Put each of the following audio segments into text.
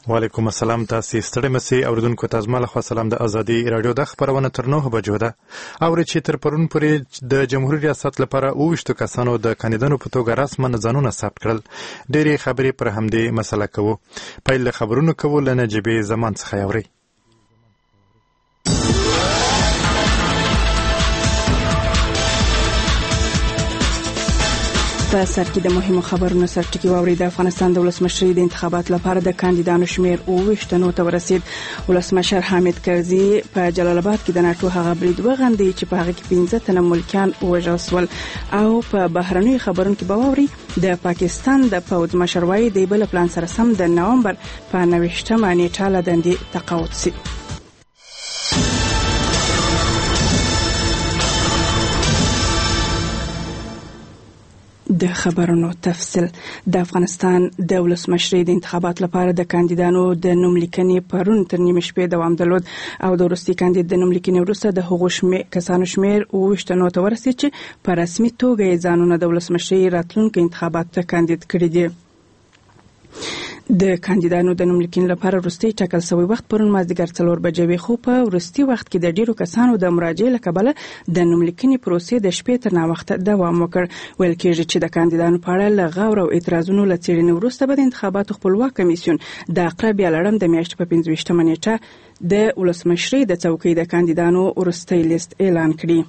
وعلیکم السلام. تاسو ستړي مسي اوریدونکو تاسو مله خو سلام. د ازادي رادیو د خبرونه تر 9 بجو ده او چې تر پرون پورې د جمهوریت ریاست لپاره 28 کسانو د کاندیدانو په توګه رسماً ځانونه ثبت کړل. ډېری خبرې پر همدې مسله کوو. پیل خبرونه کوو له نجيبه زمان څخه اوري. په سر کې د مهمو خبرونو سرټکی واوري. د افغانستان د ولسمشرۍ د انتخابات لپاره د کاندیدانو شمیر 28 ته ورسید. ولسمشر حامد کرزي په جلال آباد کې د ناتو هغه برید وغندي چې په هغه کې 15 تنه ملکیان وژل شول. او په بهرنۍ خبرونو کې باوري د پاکستان د پوځ مشر وايي د بل پلان سره سم د نومبر په 29مه نیټه له دندې تقاعد شي. د خبرونو تفصیل. د افغانستان د ولسمشرۍ د انتخابات لپاره د کاندیدانو د نوم لیکنې پرون تر نیمه شپې دوام درلود او د وروستي کاندید د نوم لیکنې وروسته د هغو کسانو شمیر 28 ته ورسید چې په رسمي توګه یې ځانونه د ولسمشرۍ راتلونکو انتخاباتو ته کاندید کړي دي. د کاندیدانو د نوم لیکنې لپاره وروستي ټاکل شوی وخت پرون مازدیګر 4 بجې وي، خو په وروستي وخت کې د ډیرو کسانو د مراجعې له کبله د نوم لیکنې پروسې د شپې تر ناوخته دوام وکړ. ویل کېږي چې د کاندیدانو په اړه له غور او اعتراضونو له څېړنې وروسته به د انتخاباتو خپلواک کمیسیون د عقرب یا لړم د میاشتې په 25مه نیټه د ولسمشرۍ د څوکۍ د کاندیدانو وروستي لیست اعلان کړي.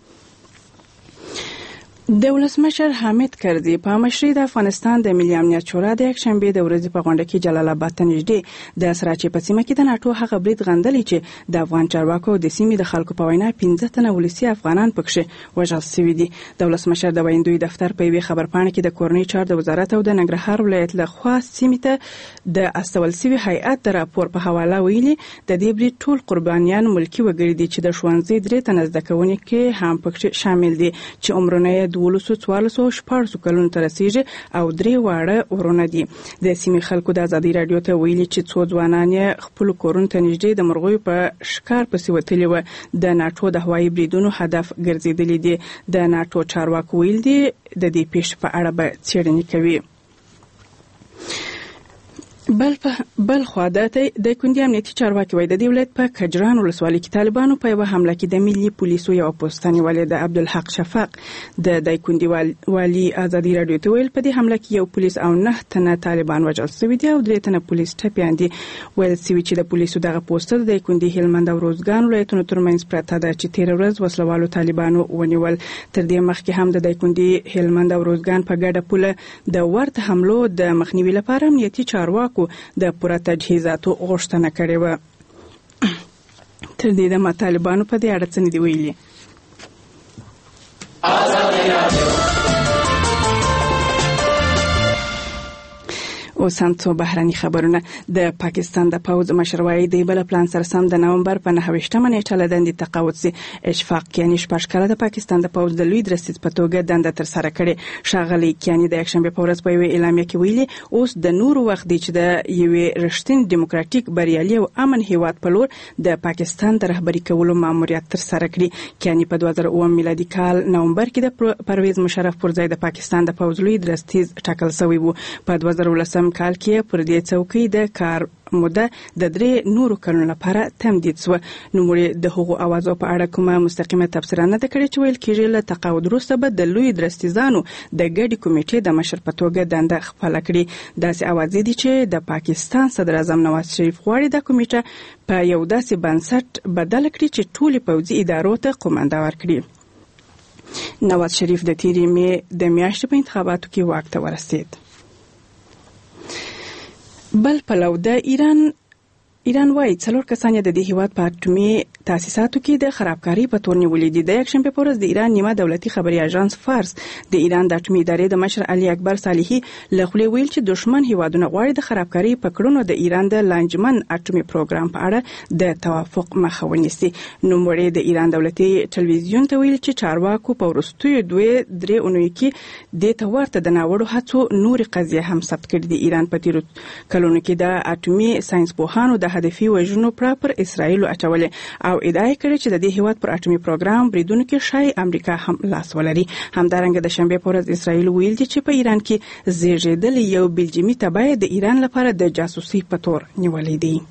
د ولسمشر حامد کرزي په مشرۍ د افغانستان د ملي امنیت شورا د یکشنبې د ورځې په غونډه کې جلال آباد ته نږدې د سراچې په سیمه کې د ناتو هغه برید غندلی چې د افغان چارواکو د سیمې د خلکو په وینا 15 تنه ولسي افغانان پکښې وژل شوي دي. د ولسمشر د ویندوی دفتر په یوې خبرپاڼه کې د کورنۍ چارو د وزارت او د ننګرهار ولایت له خوا سیمې ته د استول شوي هیئت د راپور په حواله ویلي د دې برید ټول قربانیان ملکی وګړي دي چې د ښوونځي 3 تنه زده کوونکي هم پکښې شامل دي چې عمرونه یې 1414 کلونو ته رسیږي او 3 واړه ورونه دي. د سیمې خلکو د ازادي رادیو ته ویلي چې څو ځوانان خپل کورونو ته نږدې د مرغیو په ښکار پسې وتلي و. د ناتو د هوایي بریدونو هدف ګرځېدلي دي. د ناتو چارواکو ویل دي د دې پیښې په اړه به څېړنې کوي. بل خوا د کندي امنیتي چارواکي وایي د دې ولایت په کجران ولسوالۍ کې طالبانو په یوه حمله کې د ملي پولیسو یو پوسټنۍ والي د عبدالحق شفاق د کندي والي ازادي رادیو ته ویل په دې حمله کې یو پولیس او 9 تنه طالبان وژل شوي دي او 3 تنه پولیس ټپیان دي. ویل شوي چې د پولیسو دغه پوسټر د کندي هلمند او روزګان ولایتونو ترمنځ پرته ده چې 13 ورځ وسلوالو طالبانو ونیول. تر دې مخکې هم د کندي هلمند او روزګان په ګډه پوله د ورته حملو د مخنیوي لپاره امنیتي چارواکو د پوره تجهیزاتو غوښتنه کړې و. تر دې د طالبانو په دې اړه څه نه دي ویلي. اوس هم څو بهرني خبرونه. د پاکستان د پوځ مشر وايي د بل پلان سره سم د نومبر په 29مه نیټه له دندې تقاعد شي. اشفاق کیانی شپږ کاله د پاکستان د پوځ د لوی درستیز په توګه دنده تر سره کړې. ښاغلي کیانی د یکشنبې په ورځ په یوه اعلامیه کې ویلي اوس د نورو وخت دی چې د یوې رښتینې دیموکراتیک بریالي او امن هیواد په لور د پاکستان د رهبري کولو ماموریت تر سره کړي. کیانی په 2009 میلادي کال نومبر کې د پرویز مشرف پر ځای د پاکستان د پوځ لوی درستیز ټاکل شوی وو. په 2010 کال کې پر دې څوکۍ د کار موده د 3 نورو کلونو لپاره تمدید شو. نوموړي د هغو اوازو په اړه کومه مستقیمه تبصره نه ده کړې چې ویل کېږي له تقاعد وروسته به د لوی درستیزانو د ګډې کمیټې د مشر په توګه دنده خپله کړي. داسې اوازې دي چې د پاکستان صدر اعظم نواز شریف غواړي د کمیټه په یو داسې بنسټ بدل کړي چې ټولې پوځي ادارو ته قومانده ورکړي. نواز شریف د تیرې مې د میاشتې په انتخاباتو کې واک ته ورسید. بل پلو د ایران وايي 4 کسان د دې هیواد په اټومي تاسیساتو کې د خرابکاری په تور نیولې دي. د یکشنبې په ورځ د ایران نیمه دولتي خبري اژانس فارس د ایران د اټومي ادارې د مشر علي اکبر صالحي له خولې ویل چې دشمن هیوادونه غواړي د خرابکاری په کړنو د ایران د لانجمن اټومي پروګرام په اړه د توافق مخه ونیسي. نوموړي د ایران دولتي ټلویزیون ته ویل چې چارواکو په وروستیو 2-3 اونیو کې د تورته د ناوړو هڅو نور قضیه هم ثبت کړې دي. ایران په تیرو کلونو کې د اټومي ساينس پوهانو د هدفي وژنو پر اسرائیل اچولې او او ادعا کړې چې د دې هیواد پر اټومي پروګرام بریدونو کې شای امریکا هم لاس ولري. همدارنګه د شنبه په ورځ اسرائیل ویل چې په ایران کې زیږیدل یو بلجیمي تبعه د ایران لپاره د جاسوسي په تور نیولې دي.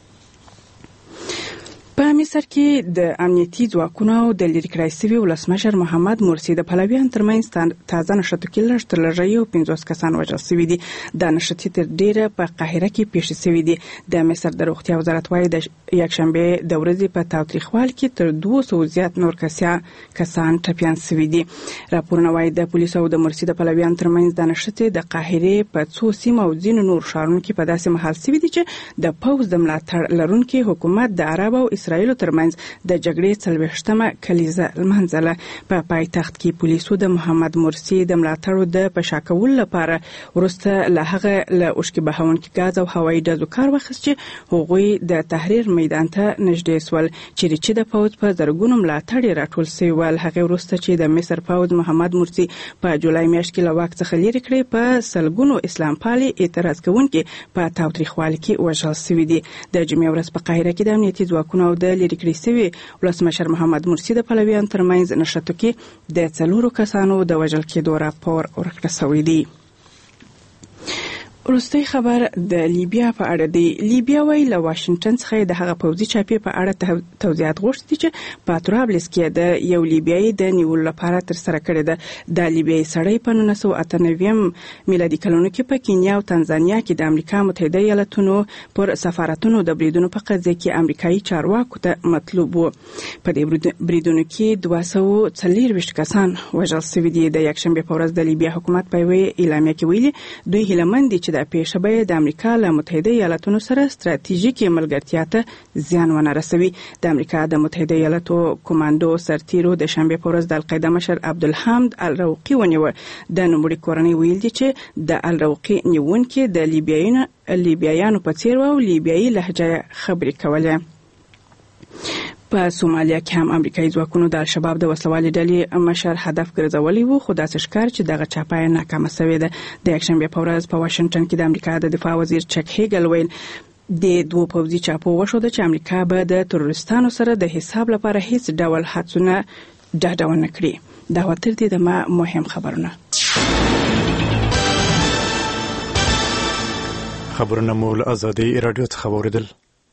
په مصر کې د امنیتي ځواکونو د لری کړای شوی ولسمشر محمد مرسی د پهلویان ترمنځ تازه نشته کې لږ تر لږه یو 50 کسان وژل شوي دي. د نشته تر ډیره په قاهره کې پیښ شوی دي. د مصر د روغتیا وزارت وايي د یکشنبه د ورځې په تاوتریخوال کې تر 200 زیات نور کسان ټپیان شوي دي. راپورونه وايي د پولیسو او د مرسی د پهلویان ترمنځ د نشته د قاهره په څو سیمو او ځینو نور ښارونو کې په داسې محل شوی دي چې د پوز د ملاتړ لرونکي حکومت د عرب او اسرائیل ترمنځ د جګړې 40مه کلیزه لمنځله. په پایتخت کې پولیسو د محمد مرسی د ملاتړو د پشاکول لپاره ورسته له هغه له اوشکې بهونکي غاز او هوایي ډزو کار واخیست چې هغوی د تحریر میدان ته نږدې سول چې د پوز په زرګونو ملاتړي راټول شوي ول. هغه ورسته چې د مصر پوز محمد مرسی په جولای میاشت کې له واک څخه لرې کړی په سلګونو اسلام پالي اعتراض کوونکي په تاوتریخوالي کې وژل شوي دي. د جمعې ورځ په قاهره کې د امنیتي ځواکونو او د لری کړی شوی ولسمشر محمد مرسی د پهلویان ترمنځ نشته کې د 4 کسانو د وژل کېدو راپور ورکړل شوی دی. وروستي خبر د لیبیا په اړه دی. لیبیا وايي له واشنگټن څخه د هغه پوځي چاپی په اړه توضیحات غوښتي چې په طرابلس کې د یو لیبیایي د نیولو لپاره تر سره کړی ده. د لیبیایي سړی په 1998 میلادي کلونو کې په کینیا او تنزانیا کې د امریکا متحده ایالاتونو پر سفارتونو د بریدونو په قضیه کې امریکایي چارواکو ته مطلوب وو. په دې بریدونو کې 240 کسان وژل شوي دي. د یکشنبه په ورځ د لیبیا حکومت په اعلامیه کې ویلي دوی هیلمن دي چې د پیښه به د امریکا له متحده ایالاتونو سره ستراتیژیکي ملګرتیا ته زیان ونه رسوي. د امریکا د متحده ایالاتو کمانډو سرتیرو د شنبه په ورځ د القاعده مشر عبدالحمد الروقي ونیو. د نوموړي کورنۍ ویل دي چې د الروقي نیونکي د لیبیایانو په څیر او لیبیایي لهجه خبرې کوله. په سومالیا کې هم امریکایي ځواکونو د الشباب د وسلوالې ډلې مشر هدف ګرځولي وو خو داسې ښکار چې دغه چاپه ناکامه شوې ده. د یکشنبه په ورځ په واشنگټن کې د امریکا د دفاع وزیر چک هیګل ویل د دوه پوځي چاپو وشوده چې امریکا به د تروریستانو سره د حساب لپاره هیڅ ډول هڅونه ډاډه ونه کړي. دا وتر دي د مهم خبرونه. خبرونه مول ازادي رادیو څخه اوریدل.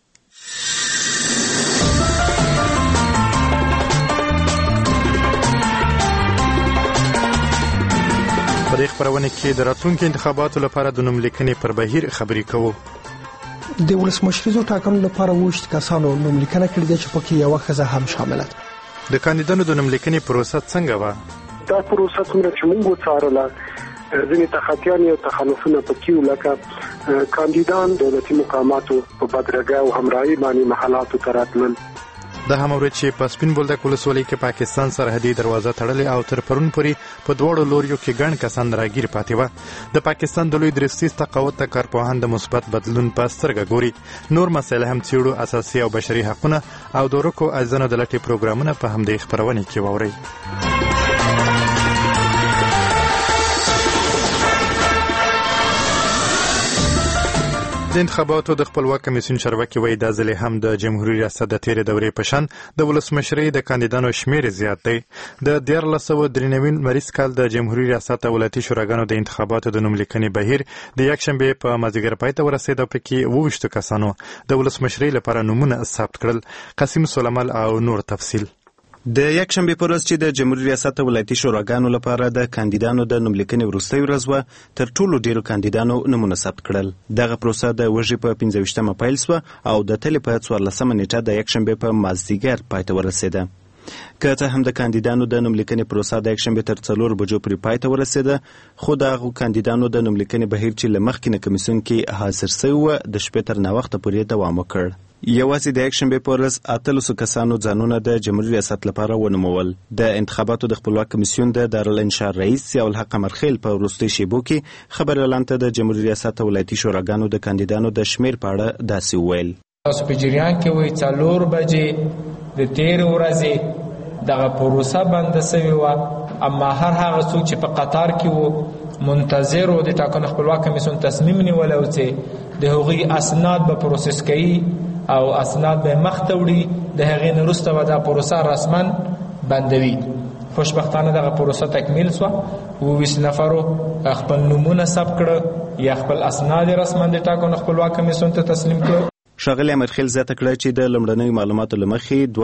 په دې خبرونه کې د راتلونکو انتخاباتو لپاره د نوملیکنې پر بهیر خبرې کوو. د ولسمشریزو ټاکنو لپاره وشت کسانو نوملیکنه کړې چې پکې یو ښځه هم شامله ده. د کاندیدانو د نوملیکنې پروسه څنګه و؟ دا پروسه څنګه چې موږ وڅارله ځینې تخطیان او تخلفونه پکې لکه کاندیدان دولتي مقاماتو په بدرګه او همراهي باندې محلاتو ته راتلل. د همورد چې په سپین بولدک ولسوالۍ کې پاکستان سرحدي دروازه تړلې او تر پرون پورې په دواړو لوریو کې ګڼ کسان راګیر پاتې و. د پاکستان د لوی درستیز تقاوت ته کارپوهان د مثبت بدلون په سترګه ګوري. نور مسایل هم څیړو، اساسي او بشري حقونه او د ورکو ازانو د لټې پروګرامونه په همدې خبرونه کې واوري. د انتخاباتو د خپلواک کمیسیون چارواکي وایي دا ځل هم د جمهوریت ریاست د تیرې دورې په شان د ولسمشرۍ د کاندیدانو شمیر زیات دی. د 1993 مریض کال د جمهوریت ریاست ولایتي شوراګانو د انتخاباتو د نوملیکنې بهیر د یکشنبه په مازیګر پای ته ورسېد او پکې 22 کسانو د ولسمشرۍ لپاره نومونه ثبت کړل. قاسم سلیمان او نور تفصیل. د یکشنبه پر ورځ چې د جمهوریت ریاست ولایتي شوراګانو لپاره د کاندیدانو د نوملیکنې وروستۍ ورځ وه، تر ټولو ډیرو کاندیدانو نومونه ثبت کړل. دغه پروسه د وژې په 15مه پیل شوه او د تلې په 14مه نیټه د یکشنبه په مازدیګر پای ته ورسېده. که څه هم د کاندیدانو د نوملیکنې پروسه د یکشنبه تر 4 بجو پورې پای ته ورسېده، خو د هغو کاندیدانو د نوملیکنې بهیر چې له مخکې نه کمیسیون کې حاضر شوي وه د شپې تر ناوخته پورې دوام وکړ. یوازې د یکشنبه په ورځ 18 کسانو ځانونه د جمهوریت ریاست لپاره ونومول. د انتخاباتو د خپلواک کمیسیون د دارالانشار رئیس ضیاءالحق قمرخیل په وروستي شیبو کې خبر اعلان ته د جمهوریت ریاست ولایتي شوراګانو د کاندیدانو د شمیر په اړه داسې وویل: تاسو په جریان کې وایي 4 بجې د تیر ورځې دغه پروسه بنده شوې وه، اما هر هغه څوک چې په قطار کې وو منتظر و د ټاکنو خپلواک کمیسیون تصمیم نیولی و چې د هغوی اسناد به پروسس کوي او اسناد به مخ ته وړي د هغې نه وروسته به دا پروسه رسما بندوي. خوشبختانه دغه پروسه تکمیل شوه. 22 نفرو خپل نومونه ثبت کړه یا خپل اسناد رسما د ټاکنو خپلواک کمیسیون ته تسلیم کړه. ښاغلي امیرخیل زیاته کړه چې د لومړنیو معلوماتو له مخې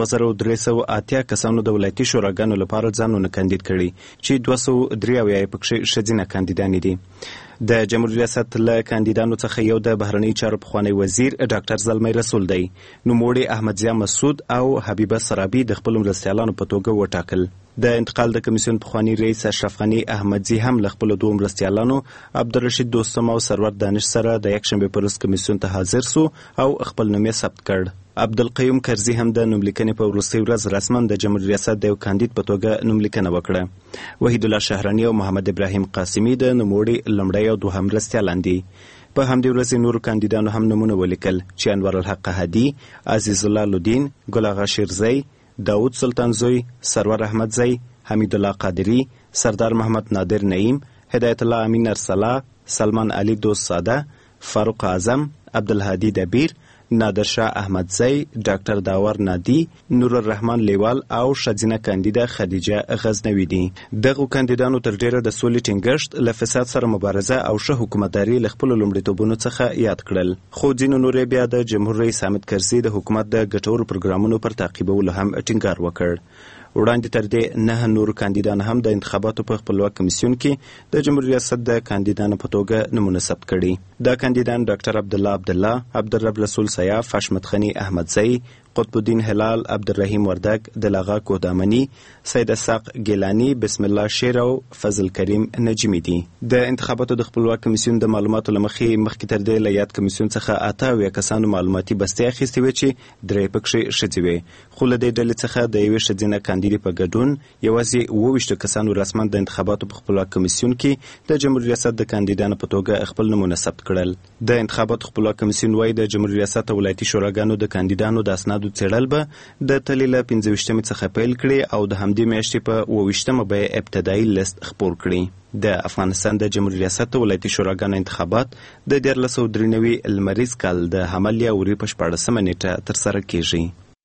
2380 کسانو د ولایتي شوراګانو لپاره ځانونه کاندید کړي چې 293 پکښې ښځینه کاندیدانې دي. د جمهوریت ریاست له کاندیدانو څخه یو د بهرنی چارو پخوانی وزیر ډاکټر زلمی رسول دی. نوموړي احمدضیاء مسعود او حبیبه سرابي د خپلو مرستیالانو په توګه وټاکل. د انتقال د کمیسیون پخوانی رئیس اشرف غني احمدزي هم له خپلو دوه مرستیالانو عبدالرشید دوستم او سرور دانش سره د یکشنبې په ورځ کمیسیون ته حاضر سو او خپل نوم یې ثبت کړ. عبدالقیوم کرزي هم د نوملیکنې په وروستۍ ورځ رسما د جمهوریت ریاست د یو کاندید په توګه نوملیکنه وکړه. وحید الله شهراني او محمد ابراهیم قاسمي د نوموړي لومړی او دوهم مرستیالان دي. په همدې ورځ نورو کاندیدانو هم نومونه ولیکل چې انور الحق هادي، عزیز الله لودین، ګل اغا شیرزی، داود سلطانزوی، سرور احمدزی، حمید الله قادری، سردار محمد نادر نعیم، هدایت الله امین ارسلا، سلمان علی دوست ساده، فاروق اعظم، عبدالهادی دبیر، نادر شاه احمدزی، ډاکټر داور نادی، نور الرحمن لیوال او ښځینه کاندیده خدیجه غزنوي دي. دغو کاندیدانو تر ډیره د سولې ټینګښت، له فساد سره مبارزه او ښه حکومتداري له خپلو لومړیتوبونو څخه یاد کړل. خو ځینو نور بیا د جمهور رئیس حامد کرزي د حکومت د ګټورو پروګرامونو پر تعقیبولو هم ټینګار وکړ. وړاندې تر دې 9 نور کاندیدان هم د انتخاباتو په خپلواک کمیسیون کې د جمهوریت ریاست د کاندیدانو په توګه نمونه ثبت کړي. دا کاندیدان ډاکټر عبدالله عبدالله، عبدالرب رسول سیاف، حشمت غني احمدزی، قطب الدین هلال، عبدالرحیم وردک، دلغا کودامنی، سید اسحاق گیلانی، بسم الله شیر او فضل کریم نجمی دي. د انتخاباتو د خپلواک کمیسیون د معلوماتو له مخې تر دې له یاد کمیسیون څخه 88 کسانو معلوماتي بستې اخیستې وې چې 3 پکښې ښځې وې. خو له دې ډلې څخه د یوې ښځینه کاندیدې په ګډون یوازې 22 کسانو رسما د انتخاباتو په خپلواک کمیسیون کې د جمهوریت ریاست د کاندیدانو په توګه خپل نومونه ثبت کړل. د انتخاباتو خپلواک کمیسیون وايي د جمهوریت ریاست او ولایتي شوراګانو د کاندیدانو د اسنادو څېړل به د تلې له 25 څخه پیل کړي او د همدې میاشتې په 28 به ابتدایي لیست خپور کړي. د افغانستان د جمهوریت ریاست ولایتي شوراګانو انتخابات د 1493 لمریز کال د حمل یا وري په 14 نیټه ترسره کیږي.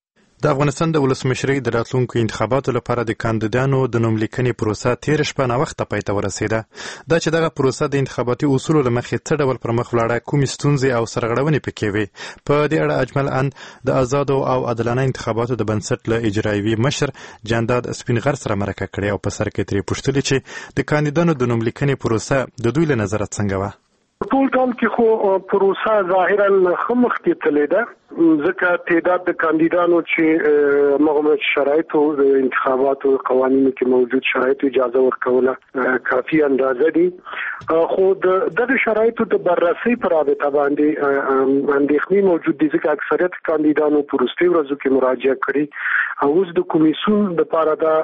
د افغانستان د ولسمشرۍ د راتلونکو انتخاباتو لپاره د کاندیدانو د نوملیکنې پروسه تیر شپه ناوخته پای ته ورسېده. دا چې دغه پروسه د انتخاباتي اصولو له مخې څه ډول پر مخ ولاړه، کومې ستونزې او سرغړونې پکې وې. په دې اړه اجمل اند د آزادو او عادلانه انتخاباتو د بنسټ له اجرایوي مشر جانداد سپینغر سره مرکه کړې او په سر کې ترې پوښتلې چې د کاندیدانو د نوملیکنې پروسه د دوی له نظره څنګه وه. ټول ټال کې خو پروسه ظاهرا ښه مخکې تللې ده، ځکه تعداد د کاندیدانو چې مغمد شرایطو د انتخاباتو قوانینو کې موجود شرایطو اجازه ورکوله کافي اندازه دي. خو د شرایطو د بررسۍ پر رابطه باندې اندېښنې موجود دي، ځکه اکثریت کاندیدانو په وروستیو ورځو کې مراجعه کړې او اوس د کمیسیون لپاره دا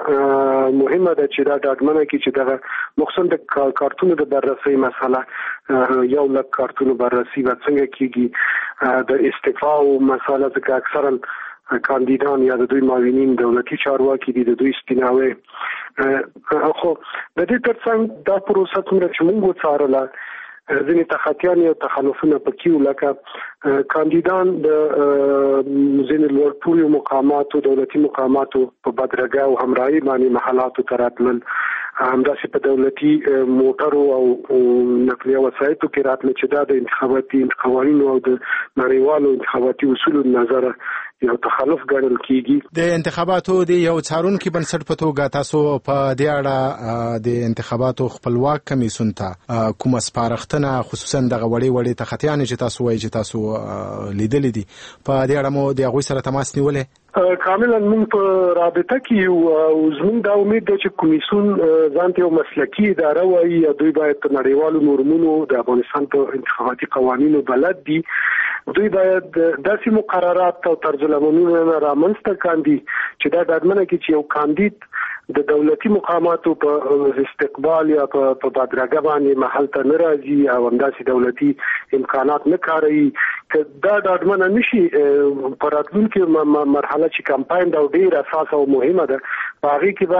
مهمه ده چې دا ډاډمنه کړي چې دغه مخصوصا د کارتونو د بررسۍ مسله 1,00,000 کارتونو بررسي به څنګه کیږي، د استعفا او مسله ځکه اکثرا کاندیدان یا د دوی معاونین دولتي چارواکي دي، د دوی سپیناوي. خو د دې ترڅنګ دا پروسه څومره چې موږ وڅارله ځینې تخطیان او تخلفونه پکې وو، لکه کاندیدان د ځینې لوړ پوړو مقاماتو دولتي مقاماتو په بدرګه او همراهي باندې محلاتو ته راتلل، همداسې په دولتي موټرو او نقلیه وسایطو کې راتله چې دا د انتخاباتي قوانینو او د نړیوالو انتخاباتي اصولو نظره یو تخلف ګڼل کیږي. د انتخاباتو د یو څارونکي بنسټ په توګه تاسو په دې اړه د انتخاباتو خپلواک کمیسیون ته کومه سپارښتنه خصوصا د وړې تخطیان چې تاسو وایي چې تاسو لیدلې دي په دې اړه مو د هغوی سره تماس نیولې؟ کاملا موږ په رابطه کې یو او زموږ دا امید ده چې کمیسیون ځان ته یو مسلکي اداره وایي، دوی باید په نړیوالو نورمونو د افغانستان په انتخاباتي قوانینو بلد دي، دوی باید داسې مقررات او طرز العملونه رامنځته کاندي چې دا ډاډمنه کړي چې یو کاندید د دولتي مقاماتو په استقبال یا په بدرګه باندې محل ته نه راځي او همداسې دولتي امکانات نه کاروي. که دا ډاډمنه نشي په راتلونکي مرحله چې کمپاین دا ډېر اساس او مهمه ده، په هغې کې به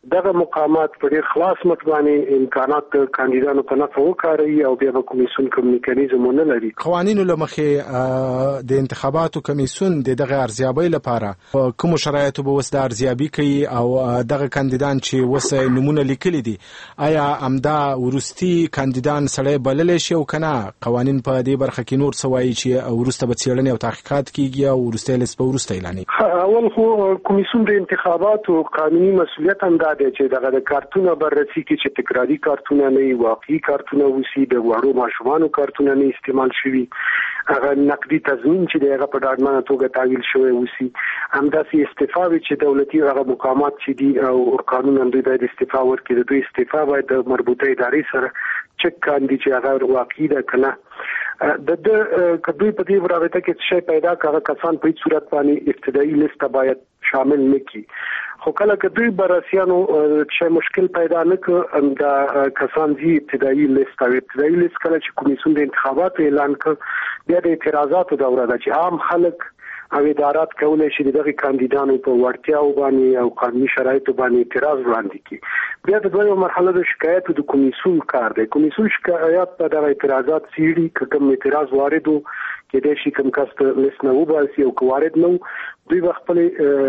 دغه مقامات په ډېر خلاص مټ باندې امکانات د کاندیدانو په نفع وکاروي او بیا به کمیسیون کوم میکانیزم نه لري. قوانینو له مخې د انتخاباتو کمیسیون دغه ارزیابۍ لپاره کوم شرایطو به وسه ارزیابي کوي او دغه کاندیدان چې وسه نمونه لیکلي دي آیا امدا ورستي کاندیدان سړی بللی شي او کنه قوانین په دې برخه کې نور څه وایي چې ورسته به څېړنې او تحقیقات کیږي او ورسته لیست به ورسته اعلاني. اول خو کمیسیون د انتخاباتو قانوني مسؤلیت هم دا دی چې دغه د کارتونه بررسي کې چې تکراری کارتونه نه واقعي کارتونه وسی د وړو ماشومانو کارتونه نه استعمال شوي هغه نقدي تضمین چې دغه په ډاډمنه توګه تعویل شوی وسی همداسې استعفا چې دولتي هغه مقامات چې دي او قانون هم دوی باید استعفا ورکړي دوی استعفا باید د مربوطه ادارې سره چک کاندي چې هغه واقعي ده کنه د کدوې په دې ورابطه کې څه پیدا کړه کسان په هیڅ صورت باندې ابتدایي لیست باید شامل نکړي خو کله کدوې براسيانو چې مشکل پیدا نکړ دا کسان دي ابتدایي لیست کله چې کمیسیون د انتخاباتو اعلان کړ بیا د اعتراضاتو دوره ده چې عام خلک او ادارات کولای شي دغه کاندیدانو په وړتیاو باندې او قانوني شرایطو باندې اعتراض وړاندې کړي بیا د دویمه مرحله د شکایت د کمیسیون کار دی کمیسیون شکایت په دغه اعتراضات سیړي کوم اعتراض واردو کې د شي کوم کاست لیست نه وباسي او کوارد نو دوی خپل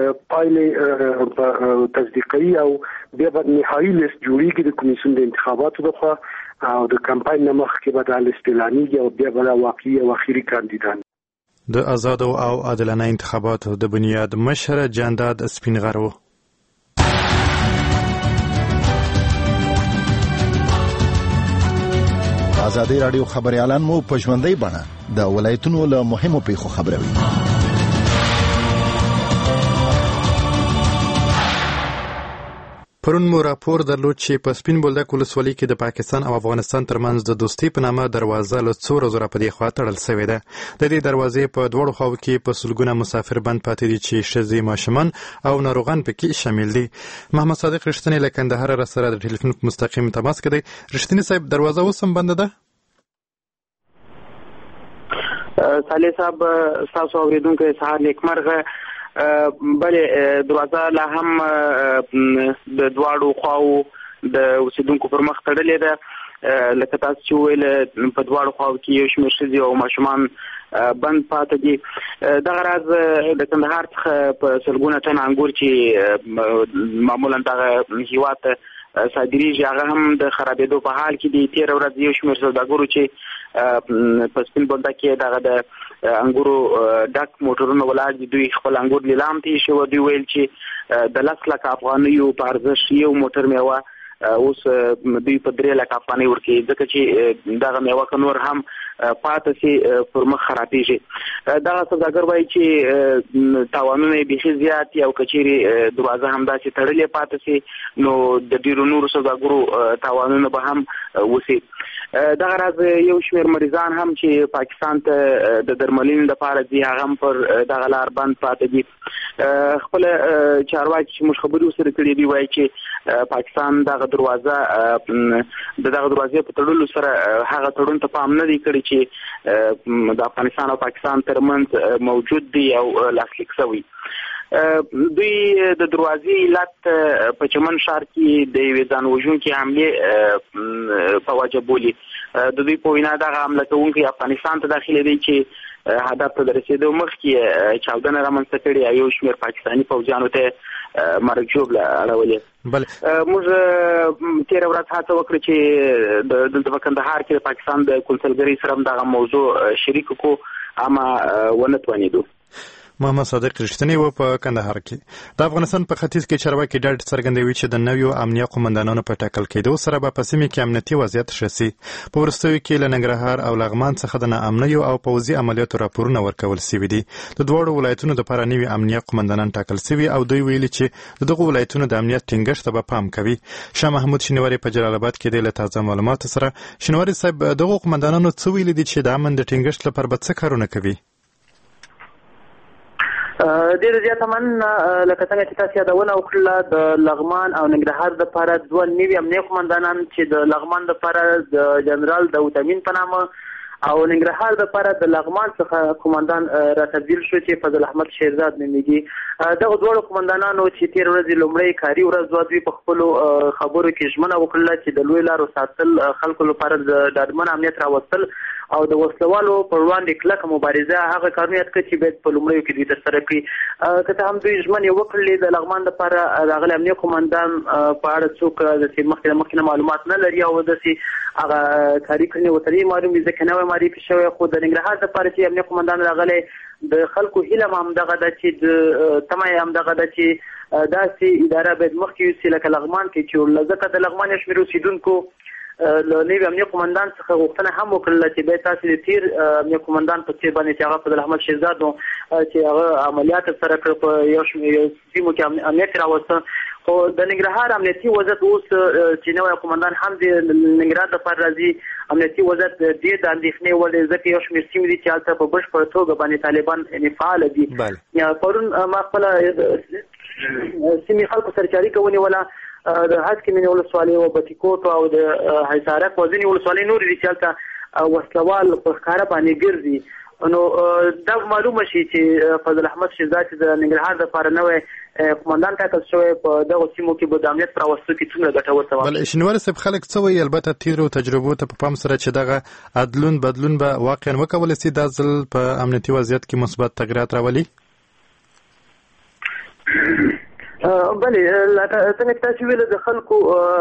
پایلې تصدیقي او بیا د نهایي لیست جوړیږي د کمیسیون د انتخاباتو لخوا او د کمپاین نمخ کې به د لیست اعلانېږي او بیا به واقعي او اخیری کاندیدان د آزاد او عادلانه انتخاباتو د بنیاد مشر جانداد سپینغرو. آزادی رادیو خبريالان مو په ژوندۍ بڼه د ولایتونو له مهمو پیښو خبروي. پرون مو راپور درلود چې په سپین بولدک ولسوالۍ کې د پاکستان او افغانستان ترمنځ د دوستۍ په نامه دروازه له څو ورځو راپدې خوا تړل شوې ده. د دې دروازې په دواړو خواو کې په سلګونه مسافر بند پاتې دي چې ښځې ماشومان او ناروغان پکې شامل دي. محمد صادق رښتینی له کندهار را سره د ټلیفون په مستقیم تماس کې دی. رښتینی صاحب دروازه اوس هم بنده ده؟ صالح صاحب تاسو اوریدونکو سهار نیکمرغه بلې دروازه لا هم د دواړو خواو د اوسیدونکو پر مخ تړلې ده لکه تاسو چې ویل په دواړو خواو کې یو شمېر ښځې او ماشومان بند پاتې دي. دغه راز د کندهار څخه په سلګونه ټن انګور چې معمولا دغه هیواد صادریږي هغه هم د خرابېدو په حال کې دي. تېره ورځ یو شمېر سوداګرو چې په سپین بولدک کې دغه د انګورو ډک موټرونه ولاړ دي دوی خپل انګور لیلام ته شو دوی ویل چې د 10 لک افغانیو په ارزښت یو موټر میوه اوس دوی په 3 لک افغانۍ ورکړي ځکه چې دغه میوه کنور هم پاتې سي پر مخ خرابېږي. دغه سوداګر وایي چې تاوانونه به زیات یو کچيري دروازه هم داسې تړلې پاتې سي نو د ډیرو نورو سوداګرو تاوانونه به هم وسی. دغه راز یو شمېر مریضان هم چې پاکستان ته د درملنې لپاره دي هغه هم پر دغه لار بند پاتې دي. خپل چارواکي چې موږ خبرې سره کړې دي وایي چې پاکستان دغه دروازه دغه دروازې په تړلو سره هغه تړون ته پام نه دی کړی چې د افغانستان او پاکستان ترمنځ موجود دی او لاسلیک شوی. دوی د دروازې علت په چمن ښار کې د یوې ځان وژونکې حملې په وجه بولي. د دوی په وینا دغه حمله کوونکی افغانستان ته داخلي دی چې هدف ته د رسېدو مخکې چاودنه رامنځته کړې او یو شمېر پاکستاني پوځیانو ته مرګ ژوبله اړولې. موږ تېره ورځ هڅه وکړه چې دلته په کندهار کې د پاکستان د کونسلګرۍ سره هم دغه موضوع شریک کړو اما ونه توانېدو. محمد صادق رښتینی و په کندهار کې. د افغانستان په ختیځ کې چارواکي ډاډ څرګندوي چې د نویو امنیه قومندانانو په ټاکل کېدو سره به په سیمه کې امنیتي وضعیت ښه شي. په وروستیو کې له ننګرهار او لغمان څخه د ناامنیو او پوځي عملیاتو راپورونه ورکول شوي دي. د دواړو ولایتونو لپاره نوي امنیه قومندانان ټاکل شوي او دوی ویلي چې دغه ولایتونو د امنیت ټینګښت ته به پام کوي. شاه محمود شینواری په جلال آباد کې د تازه معلوماتو سره شینواری صاحب دغه قومندانانو څه ویلي دي چې د امن د ټینګښت لپاره به څه کارونه کوي؟ ډېر زیات امن لکه څنګه چې تاسو یادونه وکړه د لغمان او ننګرهار لپاره دوه نوي امنیه قومندانان چې د لغمان لپاره د جنرال داود امین په نامه او ننګرهار لپاره د لغمان څخه قومندان را تبدیل شو چې فضل احمد شیرزاد نومیږي. دغه دوه قومندانانو چې تیر ورځ لومړی کاري ورځ دوی په خپل خبرو کې ژمنه وکړه چې د لوی لارو ساتل خلکو لپاره د ډاډمن امنیت راوستل او د وسلوالو پر وړاندې کلکه مبارزه هغه کارونه یاد چې باید په لومړیو کې دوی ترسره کړي. که ته هم دوی ژمنې وکړلې د لغمان لپاره راغلی امنیه قومندان په اړه څوک داسې مخکې معلومات نه لري او داسې هغه کاري کړنې ورته دي معلوم دي ځکه نوی معرفي شوی. خو د ننګرهار لپاره چې امنیه قومندان راغلی د خلکو هیله هم همدغه ده چې د تمه یې همدغه ده چې داسې اداره باید مخکې یوسي لکه لغمان کې چې ځکه د لغمان یو شمېر اوسېدونکو له نوي امنیه قومندان څخه غوښتنه هم وکړله چې باید تاسې د تیر امنیه قومندان په څېر باندې چې هغه فضل احمد شیرزاد و چې هغه عملیات ترسره کړ په یو سیمو کې امنیت راوسته. خو د ننګرهار امنیتي وضعیت اوس چې نوی قومندان هم د ننګرهار لپاره راځي امنیتي وضعیت ډېر د اندېښنې وړ دی ځکه یو شمېر سیمې دي چې هلته په بشپړه توګه باندې طالبان فعاله دي. پرون ما خپله سیمې خلکو سره اړیکه ونیوله د هسکې ولسوالۍ او بټي کوټ او د حصارک او ځینې ولسوالۍ نورې دي چې هلته وسلوال په ښکاره باندې ګرځي. نو دا معلومه شي چې فضل احمد شیرزاد چې د ننګرهار لپاره نوی قومندان ټاکل شوی په دغو سیمو کې به د امنیت پر راوستلو کې څومره ګټور ثابت شي. بل شینواري صاحب خلک څه وایي البته تیرو تجربو ته په پام سره چې دغه عدلون بدلون به واقعا وکولی سي دا ځل په امنیتي وضعیت کې مثبت تغیرات راولي. بلې څنګه تاسو ویل د خلکو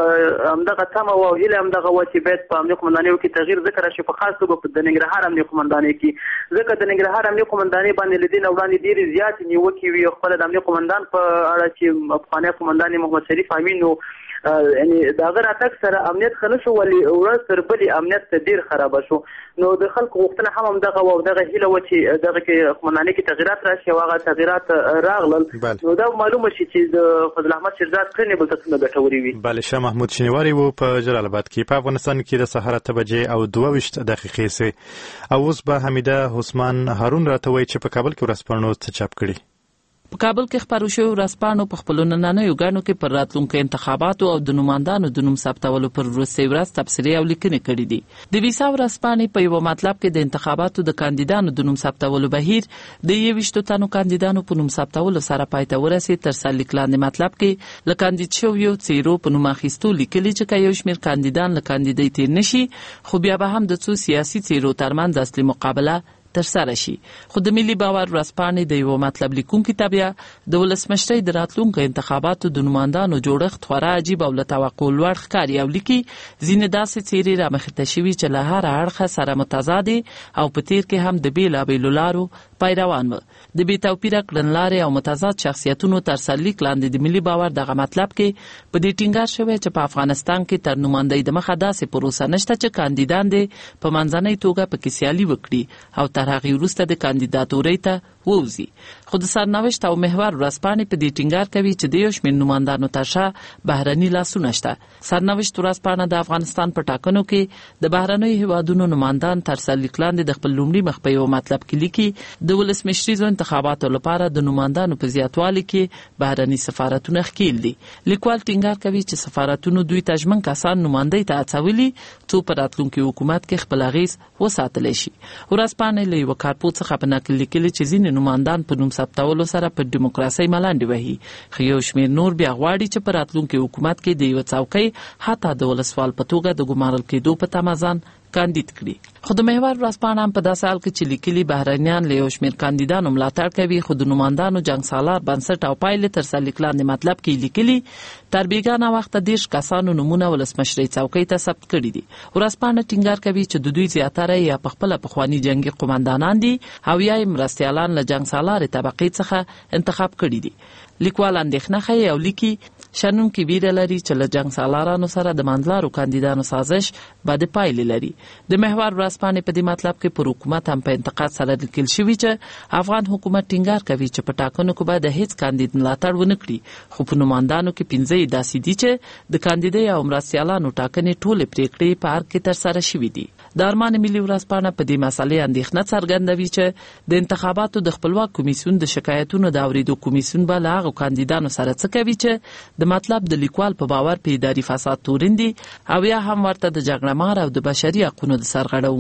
همدغه تمه او هیله همدغه و چې باید په امنیه قومندانۍ کې تغییر ذکر شي په خاص توګه د ننګرهار امنیه قومندانۍ کې ځکه د ننګرهار امنیه قومندانۍ باندې له دې نه وړاندې ډېرې زیاتې نیوکې وي. خپله د امنیه قومندان په اړه چې پخوانی قومندان محمد شریف امین و یعنی د هغه راتګ سره امنیت ښه نه شو ولې ورځ تر بلې امنیت ډېر خرابه شو. نو د خلکو غوښتنه هم همدغه وه او دغه هیله وه چې دغه کې قومندانۍ کې تغیرات راشي او هغه تغیرات راغلل. نو دا معلومه شي چې د فضل احمد شیرزاد کړنې بل ته څومره ګټورې وي. بله شاه محمود شینواري و په جلال آباد کې په افغانستان کې د سهار 8 بجې او 22 دقیقې سي او اوس به حمیده حسمان هارون راته وایي چې په کابل کې ورځپاڼو څه چاپ کړي. په کابل کې خپرو شوی ورځپاڼو په خپلو نننیو ګڼو کې پر راتلونکو انتخاباتو او د نوماندانو د نوم ثبتولو پر وروستۍ ورځ تبصرې او لیکنې کړي دي. د ویسا ورځپاڼې په یو مطلب کې د انتخاباتو د کاندیدانو د نوم ثبتولو بهیر د 21 تنو کاندیدانو په نوم ثبتولو سره پای ته ورسېد. تر سرلیک لاندې مطلب کې له کاندید شویو څیرو په نوم اخیستو لیکلي چې که یو شمېر کاندیدان له کاندیدۍ تېر نشي خو بیا به هم د څو سیاسي څیرو ترمنځ اصلي مقابله ترسره شي. خو د ملي باور ورځپاڼې د یو مطلب لیکونکي ته بیا د ولسمشرۍ د راتلونکو انتخاباتو د نوماندانو جوړښت خورا عجیب او له توقع لوړ ښکاري او لیکي ځینې داسې څیرې رامخته شوي چې له هر اړخه سره متضادې او په تیر کې هم د بېلابېلو لارو پیروان و. د بې توپیره کړنلارې او متضاد شخصیتونو تر سرلیک لاندې د ملي باور دغه مطلب کې په دې ټینګار شوی چې په افغانستان کې تر نوماندۍ د مخه داسې پروسه نشته چې کاندیدان دې په منځنۍ توګه پکې سیالي وکړي او تر هغې وروسته د کاندیداتورۍ ته ووځي. خو د سرنوشت او محور ورځپاڼې په دې ټینګار کوي چې د یو شمېر نوماندانو تر شا بهرني لاسونه شته. سرنوشت ورځپاڼه د افغانستان په ټاکنو کې د بهرنیو هیوادونو نوماندان تر سرلیک لاندې د خپل لومړي مخ په یو مطلب کې لیکي د ولسمشریزو انتخاباتو لپاره د نوماندانو په زیاتوالي کې بهرني سفارتونه ښکیل دي. لیکوال ټینګار کوي چې سفارتونو دوی ته ژمن کسان نوماندۍ ته هڅولي څو په راتلونکي حکومت کې خپل اغیز وساتلی شي. ورځپاڼې له یوه کارپوه څخه په نقل لیکلي چې ځینې نوماندان په نوم ثبتولو سره په دیموکراسۍ ملنډې وهي خو یو شمېر نور بیا غواړي چې په راتلونکي حکومت کې د یوه څوکۍ حتی د ولسوال په توګه د ګمارل کېدو په تمه ځان کاندید کړي. خو د محور ورځپاڼه هم په داسې حال کې چې لیکلي بهرنیان له یو شمېر کاندیدانو ملاتړ کوي خو د نوماندانو جنګسالار بنسټ او پایلې تر سرلیک لاندې مطلب کې لیکلي تر بیګانه وخته 10 کسانو نومونه ولسمشرۍ څوکۍ ته ثبت کړي دي. ورځپاڼه ټینګار کوي چې د دوی زیاتره یا پخپله پخواني جنګي قومندانان دي او یا یې مرستیالان له جنګسالارې طبقې څخه انتخاب کړي دي. لیکوال اندېښنه ښیي او لیکي شنونکي ویره لري چې له جنګسالارانو سره د منځلارو کاندیدانو سازش بدې پایلې لري. د محور ورځپاڼې په دې مطلب کې پر حکومت هم په انتقاد سره لیکل شوي چې افغان حکومت ټینګار کوي چې په ټاکنو کې باید د هیڅ کاندید ملاتړ ونه کړي خو په نوماندانو کې 15 داسې دي چې د کاندیدۍ او مرستیالانو ټاکنې ټولې پریکړې په ارګ کې ترسره شوي دي. د ارمان ملي ورځپاڼه په دې مسلې اندېښنه څرګندوي چې د انتخاباتو د خپلواک کمیسیون د شکایتونو د اورېدو کمیسیون به له هغو کاندیدانو سره څه کوي چې د مطلب د لیکوال په باور په اداري فساد تورن دي او یا هم ورته د جګړه مار او د بشري حقوقو د سرغړونکو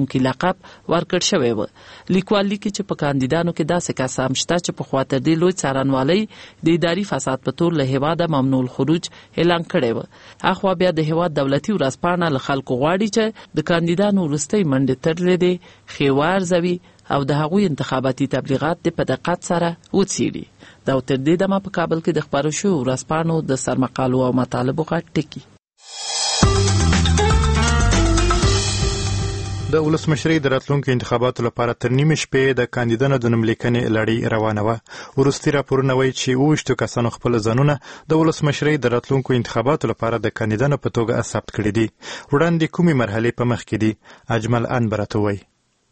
کوونکی لقب ورکړ شوی و. لیکوال لیکي چې په کاندیدانو کې داسې کسان شته چې په خوا تر دې لوی څارنوالۍ د اداري فساد په تور له هیواده ممنوع الخروج اعلان کړی و. اخوا بیا د هیواد دولتي ورځپاڼه له خلکو غواړي چې د کاندیدانو وروستۍ منډې تړلې دي ښې وارزوي او د هغوی انتخاباتي تبلیغات د په دقت سره وڅېړي. دا تر دې دمه په کابل کې د خپرو شویو ورځپاڼو د سرمقالو او مطالبو غټ ټکي. د ولسمشرۍ د راتلونکو انتخاباتو لپاره تر نیمې شپې د کاندیدانو د نوملیکنې لړۍ روانه وه. وروستي راپورونه وایي چې 28 کسانو خپل ځانونه د ولسمشرۍ د راتلونکو انتخاباتو لپاره د کاندیدانو په توګه ثبت کړي دي. وړاندې کومې مرحلې په مخ کې دي؟ اجمل انبرته وایي.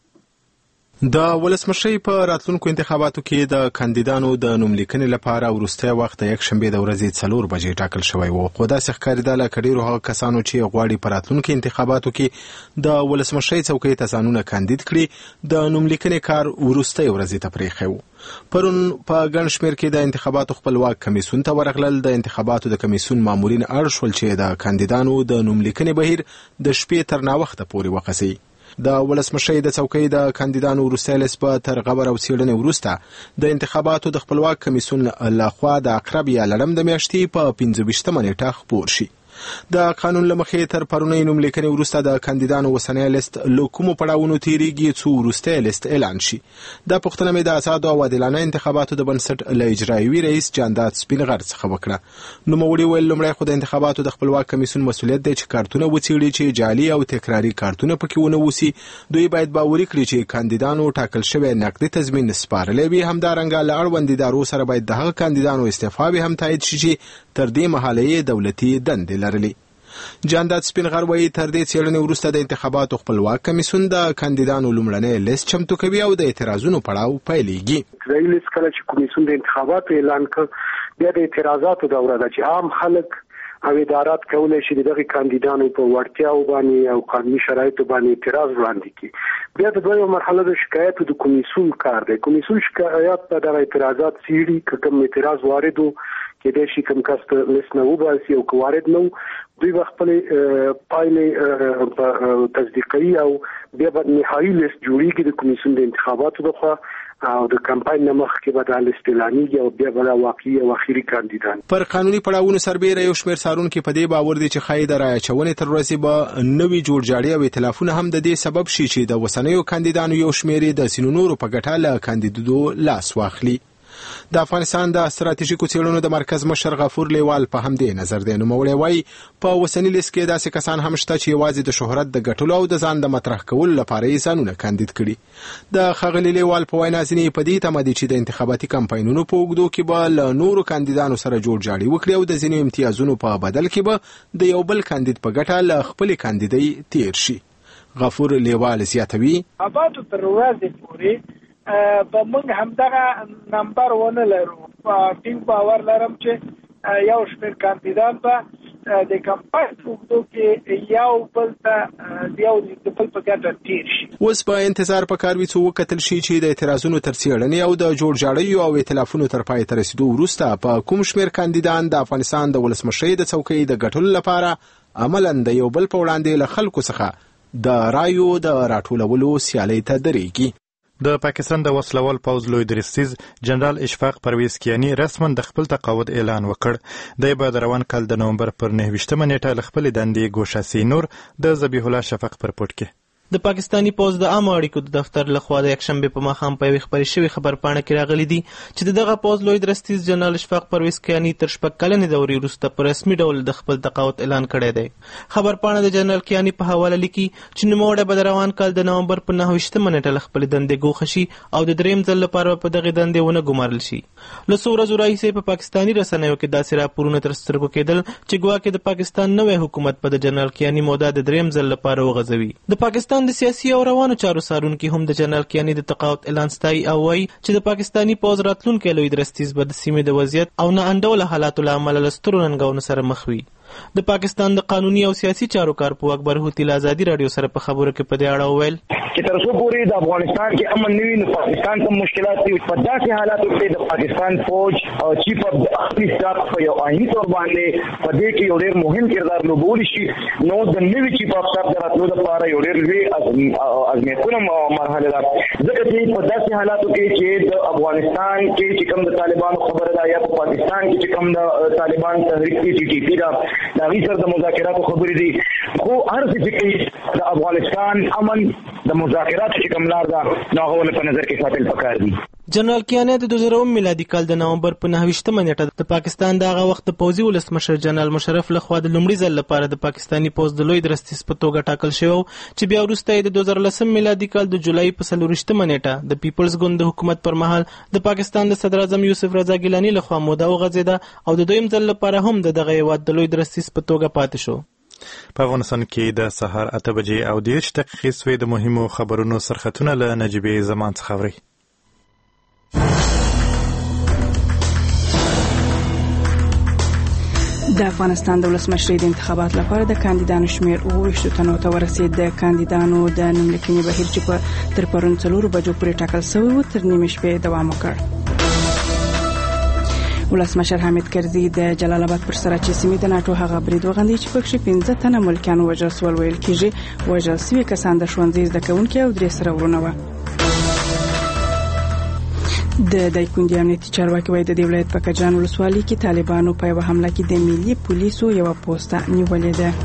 د ولسمشرۍ په راتلونکو انتخاباتو کې د کاندیدانو د نوملیکنې لپاره وروستی وخت د یکشنبې د ورځې 4 بجې ټاکل شوی و. خو داسې ښکارېده لکه ډېرو هغه کسانو چې غواړي په راتلونکو انتخاباتو کې د ولسمشرۍ څوکۍ ته ځانونه کاندید کړي د نوملیکنې کار وروستۍ ورځې ته پرېښی و. پرون په ګڼ شمېر کې د انتخاباتو خپلواک کمیسیون ته ورغلل. د انتخاباتو د کمیسیون مامورین اړ شول چې د کاندیدانو د نوملیکنې بهیر د شپې تر ناوخته پورې وقڅوي. د ولسمشرۍ د څوکۍ د کاندیدانو وروستی لیست به تر غور او څېړنې وروسته د انتخاباتو د خپلواک کمیسیون لخوا د عقرب یا لړم د میاشتې په 25 نیټه خپور شي. د قانون له مخې تر پرونۍ نوملیکنې وروسته د کاندیدانو اوسنی لیست له کومو پړاوونو تېرېږي څو وروستی لیست اعلان شي. دا پوښتنه مې د ازادو او عادلانه انتخاباتو د بنسټ له اجرایوي رئیس جانداد سپینغر څخه وکړه. نوموړي ویل لومړی خو د انتخاباتو د خپلواک کمیسیون مسؤلیت دی چې کارتونه وڅېړي چې جعلي او تکراري کارتونه پکې ونه اوسي. دوی باید باوري کړي چې کاندیدانو ټاکل شوی نقدي تضمین سپارلی وي. همدارنګه له اړوندو ادارو سره باید د هغه کاندیدانو استعفاوې هم تایید شي چې تر دې مهاله یې دولتي دندې لرلې. جانداد سپینغر وایي تر دې څېړنې وروسته د انتخاباتو خپلواک کمیسیون د کاندیدانو لومړنی لیست چمتو کوي او د اعتراضونو پړاو پیلېږي. د لیست کله چې کمیسیون د انتخاباتو اعلان کړ بیا د اعتراضاتو دوره ده چې عام خلک او ادارات کولای شي دغه کاندیدانو په وړتیاو باندې او قانوني شرایطو باندې اعتراض وړاندې کړي. بیا د دویمه مرحله د شکایاتو د کمیسیون کار دی. کمیسیون شکایات په دغه اعتراضات څېړي. کوم اعتراض وارد و کېدای شي کوم کس ته لیست نه وباسي او که وارد نه دوی به خپلې پایلې تصدیقوي او بیا به نهایي لیست جوړېږي د کمیسیون د انتخاباتو لخوا او د کمپاین نه مخکې به دا لیست اعلانېږي او بیا به دا واقعي او اخري کاندیدان. پر قانوني پړاوونو سربیره یو شمېر څارونکي په دې باور دي چې ښایي د رایه اچونې تر ورځې به نوي جوړجاړي او ائتلافونه هم د دې سبب شي چې د اوسنیو کاندیدانو یو شمېر د ځینو نورو په ګټه له کاندیدېدو لاس واخلي. د افغانستان د ستراتیژیکو څېړنو د مرکز مشر غفور لیوال په همدې نظر دی. نوموړی وایي په اوسني لیست کې داسې کسان هم شته چې یوازې د شهرت د ګټلو او د ځان د مطرح کولو لپاره یې ځانونه کاندید کړي. د ښاغلي لیوال په وینا ځینې په دې تمه دي چې د انتخاباتي کمپاینونو په اوږدو کې به له نورو کاندیدانو سره جوړجاړي وکړي او د ځینو امتیازونو په بدل کې به د یو بل کاندید په ګټه له خپلې کاندیدۍ تیر شي. غفور لیوال زیاتوي اباتو تر ورځې پورې به موږ همدغه نمبر ونه لرو. ټینګ باور لرم چې یو شمېر کاندیدان به د کمپاین په اوږدو کې یو بل په ګټه تیر شي. اوس په انتظار پکار وي څو وکتل شي چې د اعتراضونو تر څېړنې او د جوړجاړیو او ائتلافونو تر پای ته رسیدو وروسته په کوم شمېر کاندیدان د افغانستان د ولسمشرۍ د څوکۍ د ګټلو لپاره عملاً د یو بل په وړاندې له خلکو څخه د رایو د راټولولو سیالۍ ته درېږي. د پاکستان د وسلوال پوځ لوی درستیز جنرال اشفاق پرویز کیانی رسما د خپل تقاعد اعلان وکړ. د به د روان کال د نومبر پر 29 نیټه له خپل دندې ګوښه سي. نور د ذبیح الله شفق پر پورت کې د پاکستاني پوز د عامه اړیکو د دفتر لخوا د یکشنبه په ماښام په یوه خبري شوی خبرپاڼه کې راغلي دي چې دغه پوز لوی درستیز جنرال اشفاق پرویز کیانی تر شپږ کلنې دورې وروسته په رسمي ډول د خپل تقاعد اعلان کړی دی. خبرپاڼه د جنرال کیانی په حواله لیکي چې نوموړی به د روان کال د نومبر په 29 نیټه له خپلې دندې ګوښه شي او د درېیم ځل لپاره په دغې دندې ونه ګمارل شي. له څو ورځو راهیسې په پاکستاني رسنیو کې داسې راپورونه تر سترګو کېدل چې ګواکې د پاکستان نوی حکومت په د جنرال کیانی موده د درېیم ځل لپاره وغځوي. د پاکستان د سیاسي او روانو چارو څارونکي هم د جنرال کیانی د تقاعد اعلان ستایي او وایي چې د پاکستاني پوځ راتلونکی لوی درستیز به د سیمې د وضعیت او نا انډوله حالاتو له امله له سترو ننګونو سره مخ وي. د پاکستان د قانوني او سیاسي چارو کارپوه اکبر هوتي له ازادي رادیو سره په خبرو کې په دې اړه وویل چې تر څو پورې د افغانستان کې امن نه وي نو پاکستان ته مشکلات دي. په داسې حالاتو کې د پاکستان فوج او چیف اف د اخلي سټاف په یو آئینی تور باندې په دې کې یو ډېر مهم کردار لوبولی شي. نو د نوي چیف اف سټاف د راتلو لپاره یو ډېر لوی ازمیتونه مرحله ده، ځکه چې په داسې حالاتو کې چې د افغانستان کې چې کوم د طالبانو خبره ده یا په پاکستان کې چې کوم د طالبان تحریک کې ټي پی ده د هغې سره د مذاکراتو خبرې دي، خو هر څه چې کوي د افغانستان امن د مذاکراتو چې کوم لار ده نو هغه په نظر کې ساتل پکار دي. جنرال کیانه د 2000 میلادي کال د نومبر په 29مه نیټه د پاکستان د هغه وخت د پوځي ولسمشر جنرال مشرف لخوا د لومړي ځل لپاره د پاکستاني پوځ د لوی درستیز په توګه ټاکل شوی چې بیا وروسته د 2010 میلادي کال د جولای په 24مه نیټه د پیپلز ګوند د حکومت پر مهال د پاکستان د صدر اعظم یوسف رضا ګیلاني لخوا موده وغځېده او د دویم ځل لپاره هم دغه هیواد د لوی درستیز په توګه پاتې شو. په افغانستان کې د سهار 8 بجې او 10 دقیقې سوې د مهمو خبرونو سرخطونه له نجیبې زمان څخه اوري. د افغانستان د ولسمشرۍ د انتخابات لپاره د کاندیدانو شمیر 28 تنو ته ورسید. د کاندیدانو د نوملیکنې بهیر چې تر پرون 4 بجو پورې ټاکل شوی و تر نیمې شپې دوام وکړ. ولسمشر حامد کرزي د جلال آباد پر سراچي سیمې د ناټو هغه برید وغندي چې پکې 15 تنه ملکیان وژل شول. ویل کېږي وژل شوي کسان د ښوونځي زده کوونکي او 3 سره ورونه وو. د دایکنډي امنیتي چارواکي وایي د دې ولایت په کجران ولسوالۍ کې طالبانو په یوه حمله کې د ملي پولیسو یوه پوسټه نیولې ده.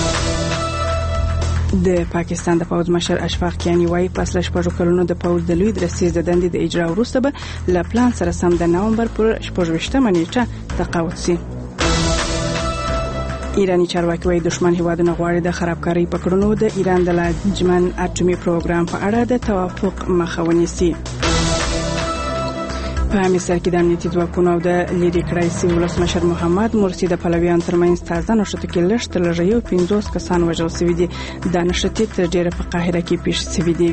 د پاکستان د پوځ مشر اشفاق کیانی وایي پس له 6 کلونو د پوځ د لوی درستیز د دندې د اجرا وروسته به له پلان سره سم د نومبر پر 28مه نیټه تقاعد شي. ایرانی چارواکي وایي دښمن هیوادونه غواړي د خرابکارۍ په کړنو د ایران د لاجمن اټومي پروګرام په اړه د توافق مخه ونیسي. په مصر کې د امنیتي ځواکونو او د لیري کړای شوي ولسمشر محمد مرسي د پلویانو ترمنځ تازه نښتو کې لږ تر لږه یو 50 کسان وژل شوي دي. دا نښتې تر ډیره په قاهره کې پیښ شوي دي.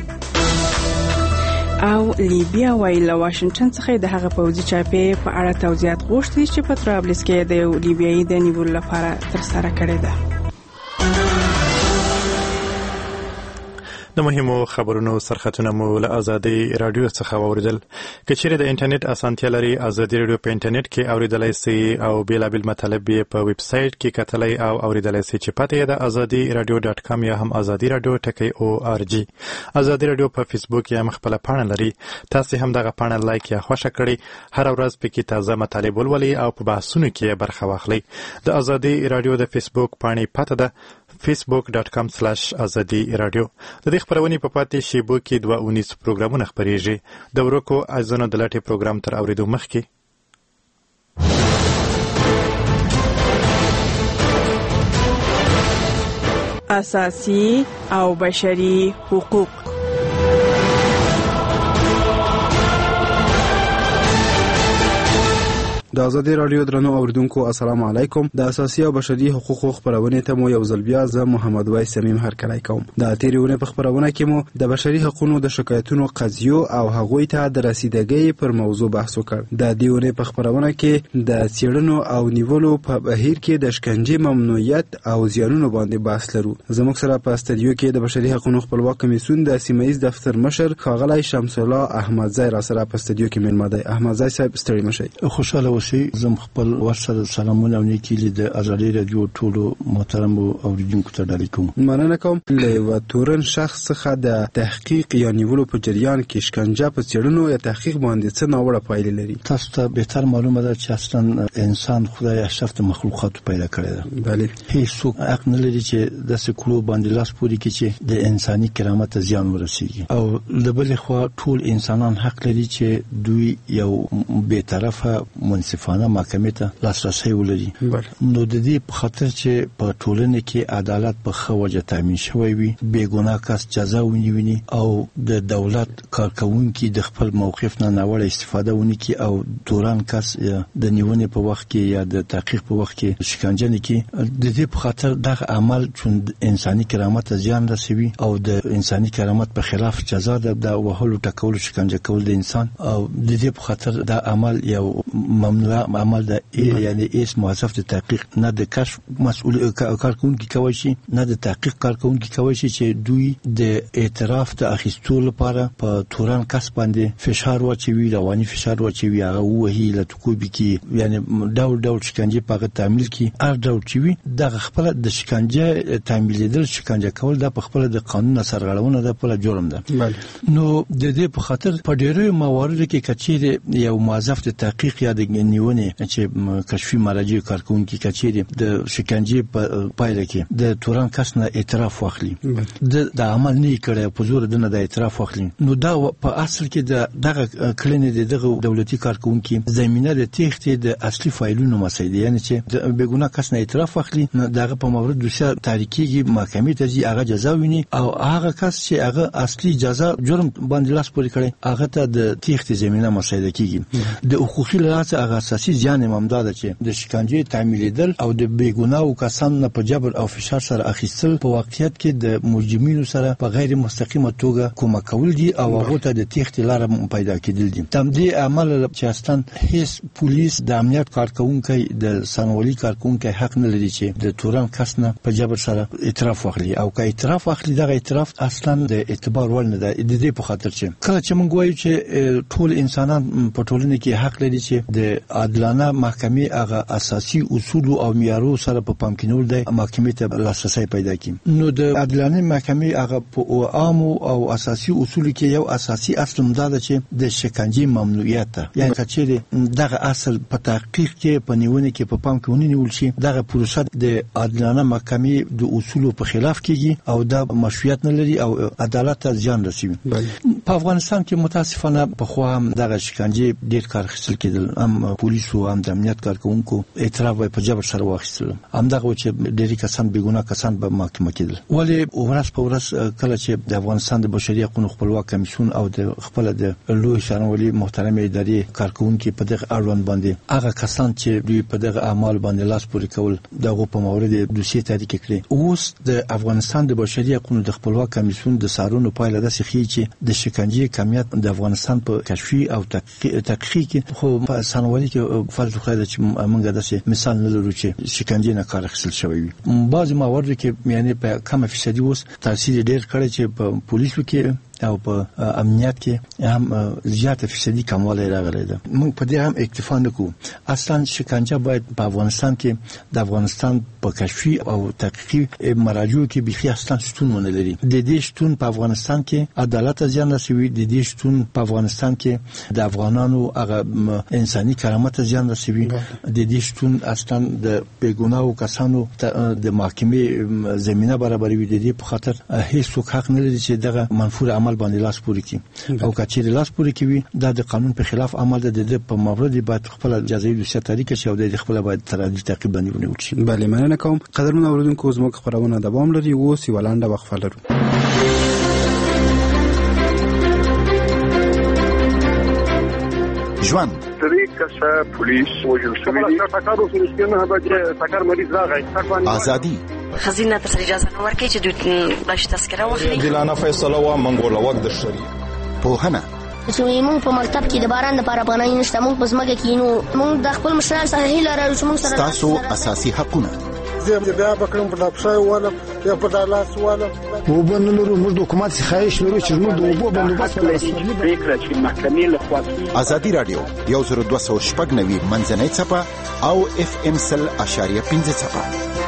او لیبیا وایي له واشنگټن څخه د هغه پوځي چاپې په اړه توضیحات غوښتي چې په طرابلس کې د یو لیبیایي د نیولو لپاره ترسره کړې ده. د مهمو خبرونو سرخطونه مو له ازادي رادیو څخه واوریدل. که چیرې د انټرنیټ اسانتیا لري ازادي رادیو په انټرنیټ کې اوریدلای شئ او بیلابل مطالب په ویب سټ کې کتلای او اوریدلای شئ چې پته د ازادي رادیو .com یا هم ازادي رادیو .org. ازادي رادیو په فیسبوک یا خپل پاڼه لري. تاسو هم دغه پاڼه لایک یا خوښه کړئ. هر ورځ پکې تازه مطالب ولولئ او په بحثونو کې برخه واخلئ. د ازادي رادیو د فیسبوک پاڼې پته ده facebook.com/azadi radio. د دې خبرونې په پاتې شیبو کې 2 پروګرامونه خبرېږي. د ورکو ازونو د لاټي پروګرام تر اوریدو مخکې اساسي او بشري حقوق. د ازادي رادیو درنو اوریدونکو السلام علیکم. د اساسي او بشري حقوقو خبرونه ته مو یو ځل بیا زه محمد وای سمیم هرکلی کوم. د تیریونه په خبرونه کې مو د بشري حقوقو د شکایتونو قضیو او هغوی ته د رسیدګۍ پر موضوع بحث وکړ. د دیونه په خبرونه کې د څېړنو او نیولو په بهیر کې د شکنجې ممنوعیت او زیانونو باندې بحث لرو. زموږ سره په استودیو کې د بشري حقوقو خپلواک کمیسیون د سیمایي دفتر مشر ښاغلی شمس الله احمدزی را سره په استودیو کې ملمه دی. احمدزی صاحب ستړي مشئ. خوشاله زم خپل ورسره سلامونه او نیکی د ازادي رادیو ټولو محترم اوریدونکو ته ډالۍ کوم. مننه کوم. له تورن شخص څخه د تحقیق یا نیولو په جریان کې شکنجه په څېړنو یا تحقیق باندې څه ناوړه پایلې لري؟ تاسو ته بهتر معلومه ده چې اصلا انسان خدای اشرف مخلوقات پیدا کړی ده. بله. هیڅوک حق نه لري چې د سکلو باندې لاس پوري کړي چې د انساني کرامت زیان ورسیږي. او د بل خوا ټول انسانان حق لري چې دوی یو به طرفه منصفانه محکمې ته لاسرسی ولري. نو د دې په خاطر چې په ټولنه کې عدالت په ښه وجه تامین شوی وي، بې ګناه کس جزا ونیوي او د دولت کارکوونکي د خپل موقف نه ناوړه استفاده ونکړي او دوران کس د نیونې په وخت کې یا د تحقیق په وخت کې شکنجه نه کړي. د دې په خاطر دغه عمل چې انساني کرامت زیان رسوي او د انساني کرامت په خلاف جزا ده، د وهلو ټکولو شکنجه کول د انسان او د دې په خاطر دا عمل یو ممنوع ممنوع عمل د یعنی اس موظف د تحقیق نه د کشف مسؤل کارکونکي کوي شي نه د تحقیق کارکونکي کوي شي چې دوی د اعتراف د اخیستو لپاره په توران کس باندې فشار واچوي رواني فشار واچوي هغه وਹੀ لټکوبي کی یعنی ډول شکنجه په تعمیل کی هر ډول چوي د خپل د شکنجه تعمیل دل شکنجه کول د خپل د قانون سرغړونه د خپل جرم ده نو د دې په خاطر په ډیرو مواردو کې کچېره یو موظف د تحقیق یا د نیونې چې کشفي مراجع کارکونکي کچېره د شکنجه په پایله کې د توران کس نه اعتراف واخلي د عمل نه کړي په زور د نه د اعتراف واخلي نو دا په اصل کې دغه کلینې دغه دولتي کارکونکي زمينه د تخته د اصلي فایلونو مسایده یعنی چې د بیګونه کس نه اعتراف واخلي دغه په مورد دوسیه تاریخي محکمې ته ځي هغه جزا ویني او هغه کس چې هغه اصلي جزا جرم باندې لاس پورې کړي هغه ته د تخته زمينه مسایده کیږي د حقوقي لحاظ هغه اساسي ځان امامداد چې د شکنجه تعمیل دل او د بیګونه کسان نه په جبر او فشار سره اخیستل په واقعیت کې د مجرمینو سره په غیر مستقیمه توګه کومک کول دي او هغه ته د تخته لار پیدا کېدل دي تم دې عمل چې اصلا هیڅ پولیس د امنیت کارکونکو د سنولي کارکونکو حق نه لري چې د توران کس نه په جبر سره اعتراف واخلي او که اعتراف واخلي دغه اعتراف اصلا د اعتبار وړ نه ده د دې په خاطر چې کله چې موږ وایو چې ټول انسانان په ټولنه کې حق لري چې د عادلانه محکمې هغه اساسي اصول او معیارونو سره په پام کې نیول دی محکمې ته لاسرسي پیدا کړي نو د عادلانه محکمې هغه په عام او اساسي اصول کې یو اساسي اصل مداده چې د شکنجه ممنوعیت ده یعنی چې دغه اصل په تحقیق کې په نیونه کې په پام کې ونیول شي دغه پروسه د عادلانه محکمې د اصولو په خلاف کیږي او د مشروعیت نه لري او عدالت ته زیان رسوي په افغانستان کې متاسفانه په خو هم دغه شکنجه ډیر کار خصل کېدل هم پولیسو هم د امنیت کارکونکو اعتراف په جبر سره واخیستل هم دغه چې ډیری کسان بیګونه کسان به محاکمه کېدل ولی ورځ په ورځ کله چې د افغانستان د بشري حقوقو خپلواک کمیسیون او د خپل د لوی شانولي محترم ادارې کارکونکو په دغه اړوند باندې هغه کسان چې دوی په دغه اعمال باندې لاس پورې کول دغه په مورد دوسیه تحریک کړي اوس د افغانستان د بشري حقوقو د خپلواک کمیسیون د سارونو پایله د سخی چې د شکنجه کمیت د افغانستان په کشفي او تحقیق خو په سنولي کې فرض خو چې موږ داسې مثال نه لرو چې شکنجه نه کار اخیستل شوی وي بعضی موارد کې یعنی په کم فیصدي اوس تاثیر ډیر کړی چې په پولیسو کې او په امنیت کې هم زیاته فیصدي کموالی راغلی ده موږ په دې هم اکتفا نکوو اصلا شکنجه باید په افغانستان کې د افغانستان په کشفي او تحقیقي مراجعو کې بيخي اصلا شتون ونه لري د دې شتون په افغانستان کې عدالت زیان رسوي د دې شتون په افغانستان کې د افغانانو هغه انساني کرامت زیان رسوي د دې شتون اصلا د بیګناو کسانو د محکمې زمينه برابروي د دې په خاطر هیڅ حق نه لري چې دغه منفور عمل باندې لاس پورې کړي او کچېر لاس پورې کوي د قانون په خلاف عمل د په مورد باید خپل جزایي دوسیه تاریخ شي او د خپل باید ترادی تعقیب باندې ونیول شي بله مننه کوم قدرمن اوریدونکو زموږ خبرونه دوام لري او سی ولانده وقفه لرو ژوند طریقه پولیس وجل شوی تاکارو سرسکنه به تاکار مریض راغی ازادي خزینه تر اجازه نه ورکړي چې دوی باش تذکره واخلي دلانه فیصله وا منګول وخت د شری پوهنه زموږ په مکتب کې د باران لپاره افغانۍ نشته موږ په ځمکه کې نو موږ د خپل مشران سره هیله لرو چې موږ سره تاسو اساسي حقونه زه بیا بکرم په لاپشای والا یا په دالاس والا وبنلو موږ د حکومت خواهش لرو چې موږ د وبو بندوبست پریکړه چې محکمې له خوا ازادي رادیو 1290 منځنۍ چپه او FM 100.5 چپه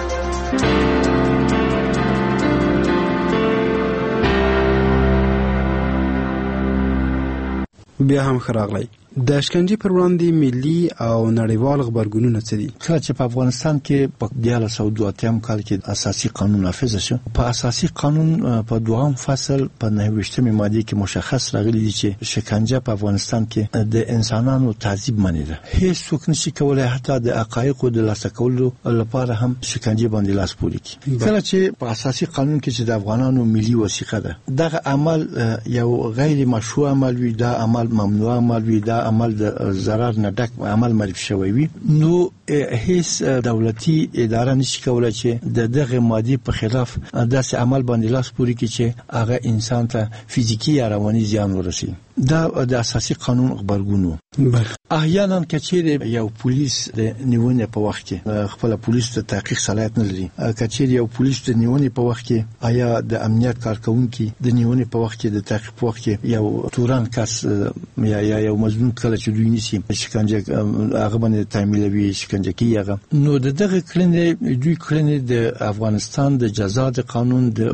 بیا هم خراغلی د شکنجه پر وړاندې ملي او نړیوال خبرګونونه څه دي کله چې په افغانستان کې په 1982 کال کې اساسي قانون نافذ شو په اساسي قانون په دوام فصل په 29مه ماده کې مشخص راغلی دی چې شکنجه په افغانستان کې د انسانانو تعذيب معنی ده هیڅ څوک نشي کولای حتی د حقایقو د لاسته کولو لپاره هم شکنجه باندې لاس پوري کړي کله چې په اساسي قانون کې چې د افغانانو ملي وثیقه ده دغه عمل یو غیر مشروع عمل وي دا عمل ممنوع عمل وي دا عمل د ضرر نه ډک عمل معرفي شوی وي نو هیڅ دولتي اداره نشي کولای چې دغه مادي په خلاف داسې عمل باندې لاس پوري کړي چې هغه انسان ته فزیکی یا رواني زیان ورسي دا د اساسي قانون غبرګون و. احیانا کچېر یو پولیس د نیونې په وخت کې خپل پولیس ته تحقیق صلاحیت نه لري، کچېر یو پولیس د نیونې په وخت کې آیا د امنیت کارکونکي د نیونې په وخت کې د تحقیق په وخت کې یو توران کس یا یو مظلوم کله چې دوی نیسي شکنجه هغه باندې تعمیلوي شکنجه کوي هغه، نو دغه کړنې د افغانستان د جزا د قانون د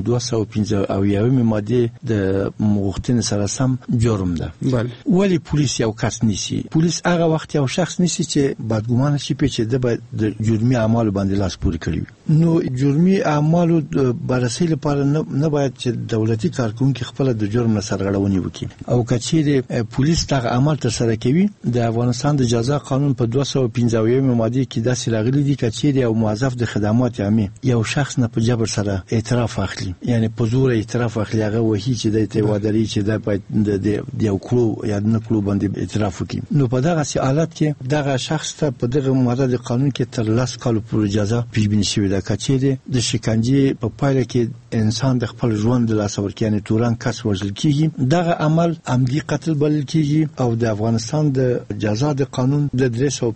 215 ماده د مغوښتنې سره سم جرم ده. ولی پولیس یو کس نیسي؟ پولیس هغه وخت یو شخص نیسي چې بدګمانه شي چې د جرمي اعمالو باندې لاس پورې کړی وي. نو جرمي اعمالو بررسي لپاره نه باید چې دولتي کارکونکي خپل د جرم نه سرغړونې وکړي، او کچېر پولیس دغه عمل ترسره کوي د افغانستان د جزا قانون په 215 ماده کې داسې راغلي دي کچېر یو موظف د خدمات عامه یو شخص نه په جبر سره اعتراف اخلي، یعنی په زور اعتراف اخلي، هغه وਹੀ چې د تیوادري چې د باید د یو کلو یا نه کلو باندې اعتراف وکړي. نو په دغه حالت کې دغه شخص ته په دغه ماده د قانون کې تر 10 کال پورې جزا پیژبینی شوې ده. کچېر د شکنجې په پایله کې انسان د خپل ژوند د لاسه ورکړي، یعنی توران کس وژل کیږي، دغه عمل عمدي قتل بلل کیږي، او د افغانستان د جزا د قانون د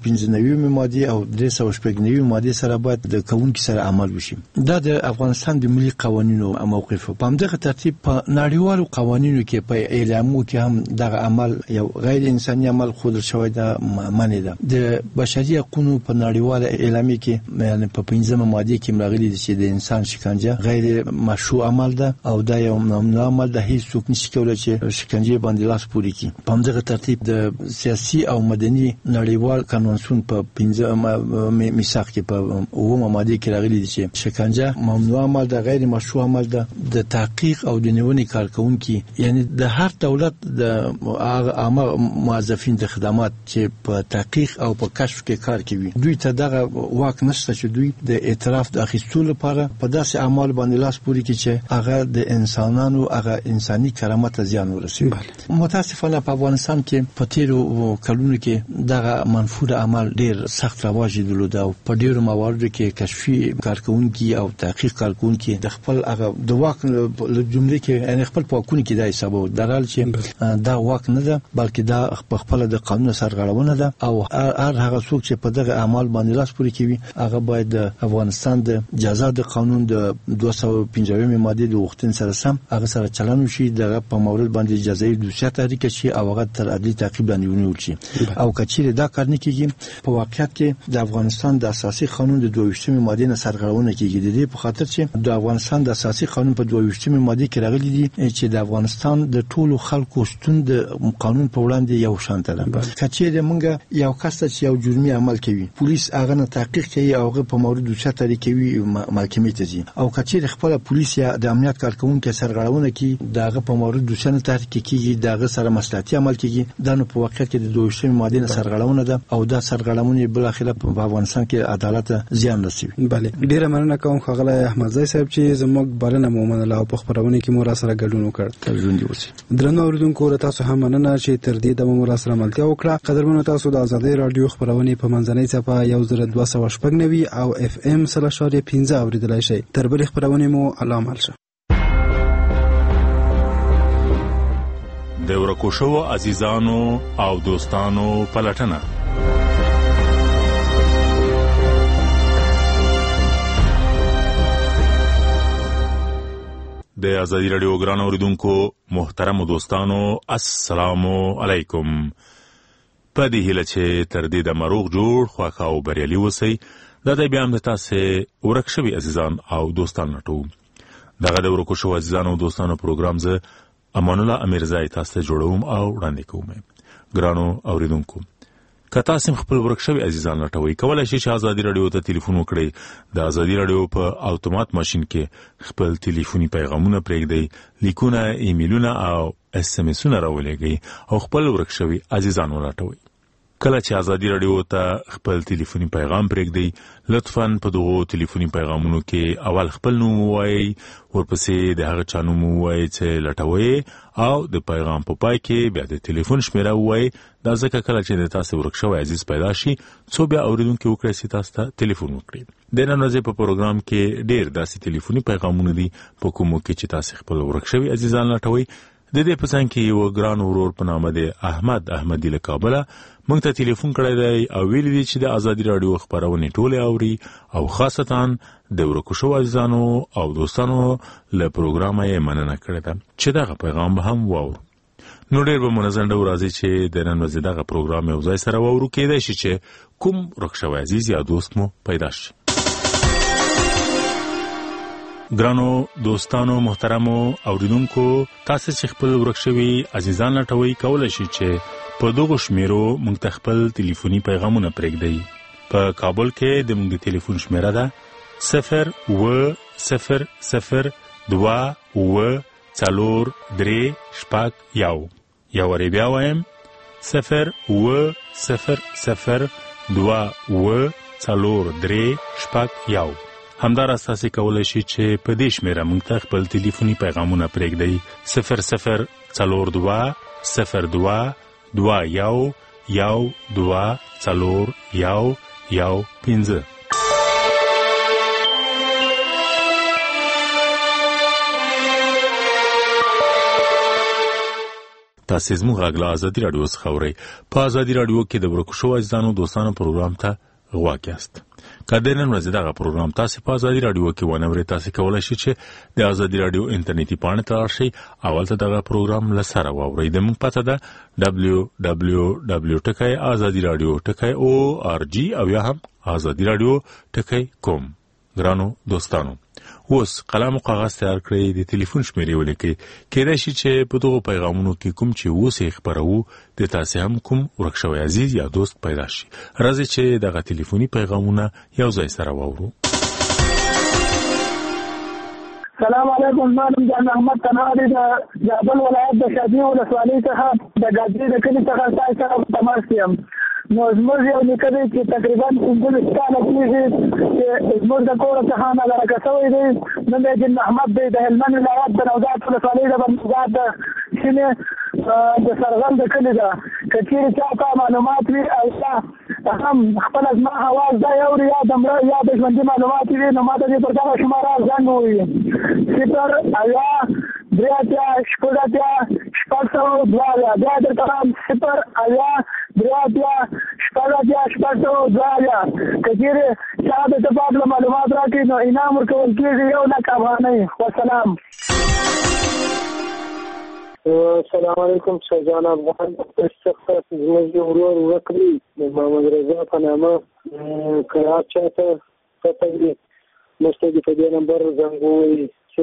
395 ماده او 390 ماده سره باید د کوونکي سره عمل وشي. دا د افغانستان د ملي قوانینو موقف په همدغه ترتیب په نړیوالو قوانینو کې په اعلامو کې هم دغه عمل یو غیر انساني عمل خود شوی ده، معنی ده. د بشري حقوقو په نړیواله اعلامیه کې یعنی په 15 ماده کې راغلي دي چې د انسان شکنجه غیر مشروع عمل ده او دا یو ممنوع عمل ده، هیڅ څوک نشي کولای چې شکنجه باندې لاس پورې کړي. په همدغه ترتیب د سیاسي او مدني نړیوال قانون په 15 میثاق کې په 9 ماده کې راغلي دي چې شکنجه ممنوع عمل ده، غیر مشروع عمل ده. د تحقیق او د نیونې کارکونکي یعنی د هر دولت د عامه موظفین د خدمات چې په تحقیق او په کشف کې کار کوي دوی ته دغه واک نشته چې دوی د اعتراف د اخیستلو لپاره په داسې اعمال باندې لاس پورې کړي چې هغه د انسانانو هغه انساني کرامت ته زیان ورسوي. متاسفانه په افغانستان کې په تیرو کلونو کې دغه منفور عمل ډیر سخت رواج درلود او په ډیرو مواردو کې کشفي کارکونکي او تحقیق کارکونکي د خپل هغه د واک جمله کې یعنی خپل پاکونی کې دای سبب درال چې دا واک نه ده بلکې دا خپل د قانون سرغړونه ده، او هر هغه څوک چې په دغه اعمال باندې لاس پورې کوي هغه باید د افغانستان د جزا د قانون د 215 ماده د وختن سره سم هغه سره چلن وشي، دغه په مورد باندې جزایي دوسیه تحریک شي او هغه تر عدلي تعقیب لاندې ونیول شي. او کچېر دا کار نه کیږي په واقعیت کې د افغانستان د اساسي قانون د 22 ماده نه سرغړونه کیږي. د دې په خاطر چې د افغانستان د اساسي قانون په 22 ماده کې راغلي دي چې د افغانستان د ټولو خلکو ستون د قانون په وړاندې یو شان ده. کچېر موږ یو کس چې یو جرمي عمل کوي پولیس هغه نه تحقیق کوي او هغه په مورد دوسیه تحریک کوي محکمې ته ځي، او کچېر خپل پولیس یا د امنیت کارکونکو سرغړونه کوي دغه په مورد دوسیه نه تحریک کیږي، دغه سره مصلحتي عمل کیږي. دا نو په واقعیت کې د 22 ماده نه سرغړونه ده او دا سرغړونه بل اخره په افغانستان کې عدالت زیان رسوي. بله ډیره مننه کوم خغله احمد زای صاحب چې زموږ بلنه مومن الله په خبرونه کې مور سره ګډون وکړ. ژوند دې وسی. درنو اوریدونکو تاسو هم مننه چې تر دې د مور سره ملتیا وکړه. قدرمنو تاسو د ازادي رادیو خبرونه په منځنۍ صفه 1290 او اف ام 3.15 اوریدلای شئ. تر بل خبرونه مو علامه شه. د ورکوشو عزیزانو او دوستانو پلټنه د ازادي رادیو ګران اوریدونکو محترم دوستانو السلام علیکم. په دې هیله چې تر دې د مروغ جوړ خواخا او بریالي اوسئ. دا د بیا هم د تاسې ورک شوي عزیزان او دوستان لټو. دغه د ورکو شوو عزیزانو او دوستانو پروګرام زه امان الله امیرزای تاسو ته جوړوم او وړاندې کوم. ګرانو اوریدونکو که تاسو خپل ورک شوي عزیزان لټوئ کولای شئ چې ازادي رادیو ته ټلیفون وکړئ. د ازادي رادیو په اتومات ماشین کې خپل ټلیفوني پیغامونه پرېږدئ، لیکونه، ایمیلونه او اس ام اسونه راولېږئ او خپل ورک شوي عزیزان ولټوئ. کله چې ازادي رادیو ته خپل ټلیفوني پیغام پرېږدئ لطفاً په دغو ټلیفوني پیغامونو کې اول خپل نوم ووایئ، ورپسې د هغه چا نوم ووایئ چې لټوئ او د پیغام په پای کې بیا د ټلیفون شمیره ووایئ. دا ځکه کله چې د تاسو ورک شوی عزیز پیدا شي څو بیا اوریدونکي وکړئ چې تاسو ته ټلیفون وکړي. د نن ورځې په پروګرام کې ډېر داسې ټلیفوني پیغامونه دي په کومو کې چې تاسو خپل ورک شوي عزیزان لټوئ. د دې په څنګ کې یو ګران ورور په نامه دی احمد احمدی له کابله موږ ته ټلیفون کړی دی او ویلي دي چې د ازادي راډیو خبرونه ټوله اوري او خاصتا د ورکو شو عزیزانو او دوستانو له پروګرامه یې مننه کړې ده چې دغه پیغام هم واورو. نو ډېر به منظم ډول راځي چې د نن ورځې دغه پروګرام یو ځای سره واورو، کېدای شي چې کوم ورک شوی عزیز یا دوست مو پیدا شي. ګرانو دوستانو محترمو اوریدونکو، تاسو چې خپل ورک شوي عزیزان لټوي کولای شي چې په دغه شمیرو موږ ته خپل ټلیفوني پیغامونه پرېږدئ. په کابل کې د موږ ټلیفون شمیره ده 0-0-0-2-4-3-1. یا وری بیا وایم 0-0-0-2-4-3-1. همدار اساسي کولای شي چې په دې شمیره موږ ته خپل ټلیفوني پیغامونه پرېږدئ 0-0-2-4-1-1-2-4-1-1-5. تاسو زموږ غږ له ازادي راډیو څخه اورئ. په ازادي راډیو کې د ورکو شوو عزیزانو دوستانو پروګرام ته غواړئ یاست. کله نن ورځ دغه پروګرام تاسو په ازادي راډیو کې ونورئ. تاسو کولای شئ چې د ازادي راډیو انټرنیټي پاڼې ته راشئ او هلته دغه پروګرام له سره واورئ. د موږ پته ده www.azadiradio.org او یا هم azadiradio.com. ګرانو دوستانو، اوس قلم او کاغذ تیار کړئ، د ټلیفون شمیرې ولیکئ. کېدای شي چې په دغو پیغامونو کې کوم چې اوس یې خپروو د تاسې هم کوم ورک شوی عزیز یا دوست پیدا شي. راځئ چې دغه ټلیفوني پیغامونه یو ځای سره واورو. سلام علیکم، ما نوم جان احمد تنهادي د زابل ولایت د شادي ولسوالۍ څخه د ګاډي د کلي څخه تاسو سره تماس یم. نو زموږ یو نیکه دی چې تقریبا 15 کاله کېږي چې زموږ د کور څخه ناراضه شوی دی. نوم یې جان احمد دی، د هلمند ولایت د نوزاد ولسوالۍ د بندګاد د سیمې د سرغل د کلي ده. که چېرې چا ته معلومات وي او یا هم خپله زما حواس دا اوري یا د مړه یا د ژوندي معلومات وي، نو ما ته دې پر دغه شماره زنګ ووایي 0-8-3-6-2. بیا درته هم 0-8-3-6-2. که چېرې چا د ته په هکله معلومات راکړي نو انعام ورکول کېږي 1 لک افغانۍ. وسلام. السلام علیکم. شهجان افغان څخه زموږ ورور وکړي د محمد رضا په نامه قرار چاته پته وي، مشته دې په دې نمبر زنګ ووایي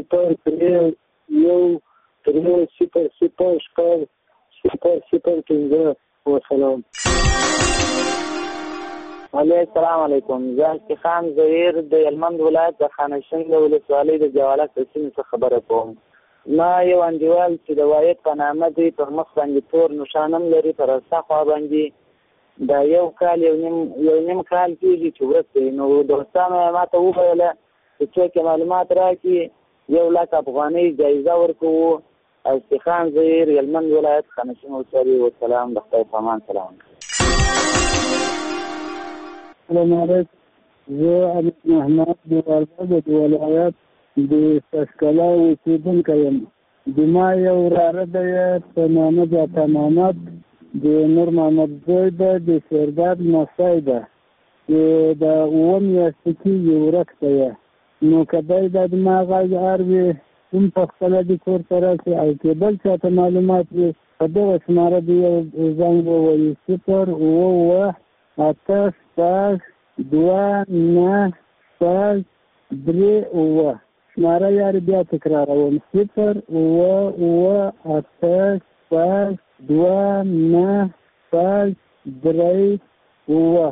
0-3-1-0-0-0-0-0-5. وسلام. السلام علیکم. زه خان زهیر د هلمند ولایت د خانشین ولسوالۍ د جوالک د سیمې څخه خبره کوم. ما یو انډیوال چې د واحد په نامه دی پر مخ باندې تور نشانم لري، پر راسته خوا باندې دا یو نیم کال کېږي چې ورک دی. نو دوستانو یې ما ته وویله چې څوک معلومات راکړي 1 لک افغانۍ جایزه ورکوو. خان زهیر هلمند ولایت خانشین ولسوالۍ. والسلام. د خدای په امان. سلام. السلام علیکم. زه عبد محمد د وردګو د ولایت د تشکله اوسېدونکی یم. د ما یو وراره دی په نامه جعفر محمد، د نور محمد زوی ده، د شیرداد لمسی ده، چې د 7 میاشتې کېږي ورک دی. نو که دی د ما غږ اروي کوم په خپله د کور ته راشي او که بل چا ته معلومات وي په دغه شماره د یو زنګ ووایي 0-8-2-9-3. شماره یاري بیا تکراروم 0-8-2-9-3.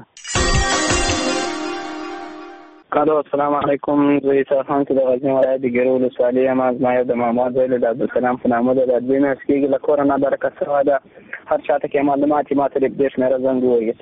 الو السلام علیکم. زه عیسی خان چې د غزني ولایت د ګیرو ولسوالۍ یم. زما یو د محمد زوی د عبدالسلام په نامه ده. د 2 میاشتې کېږي له کوره نابرکه شوې ده. هر چا ته کې معلومات یې ما ته د دې شمېره زنګ ووایي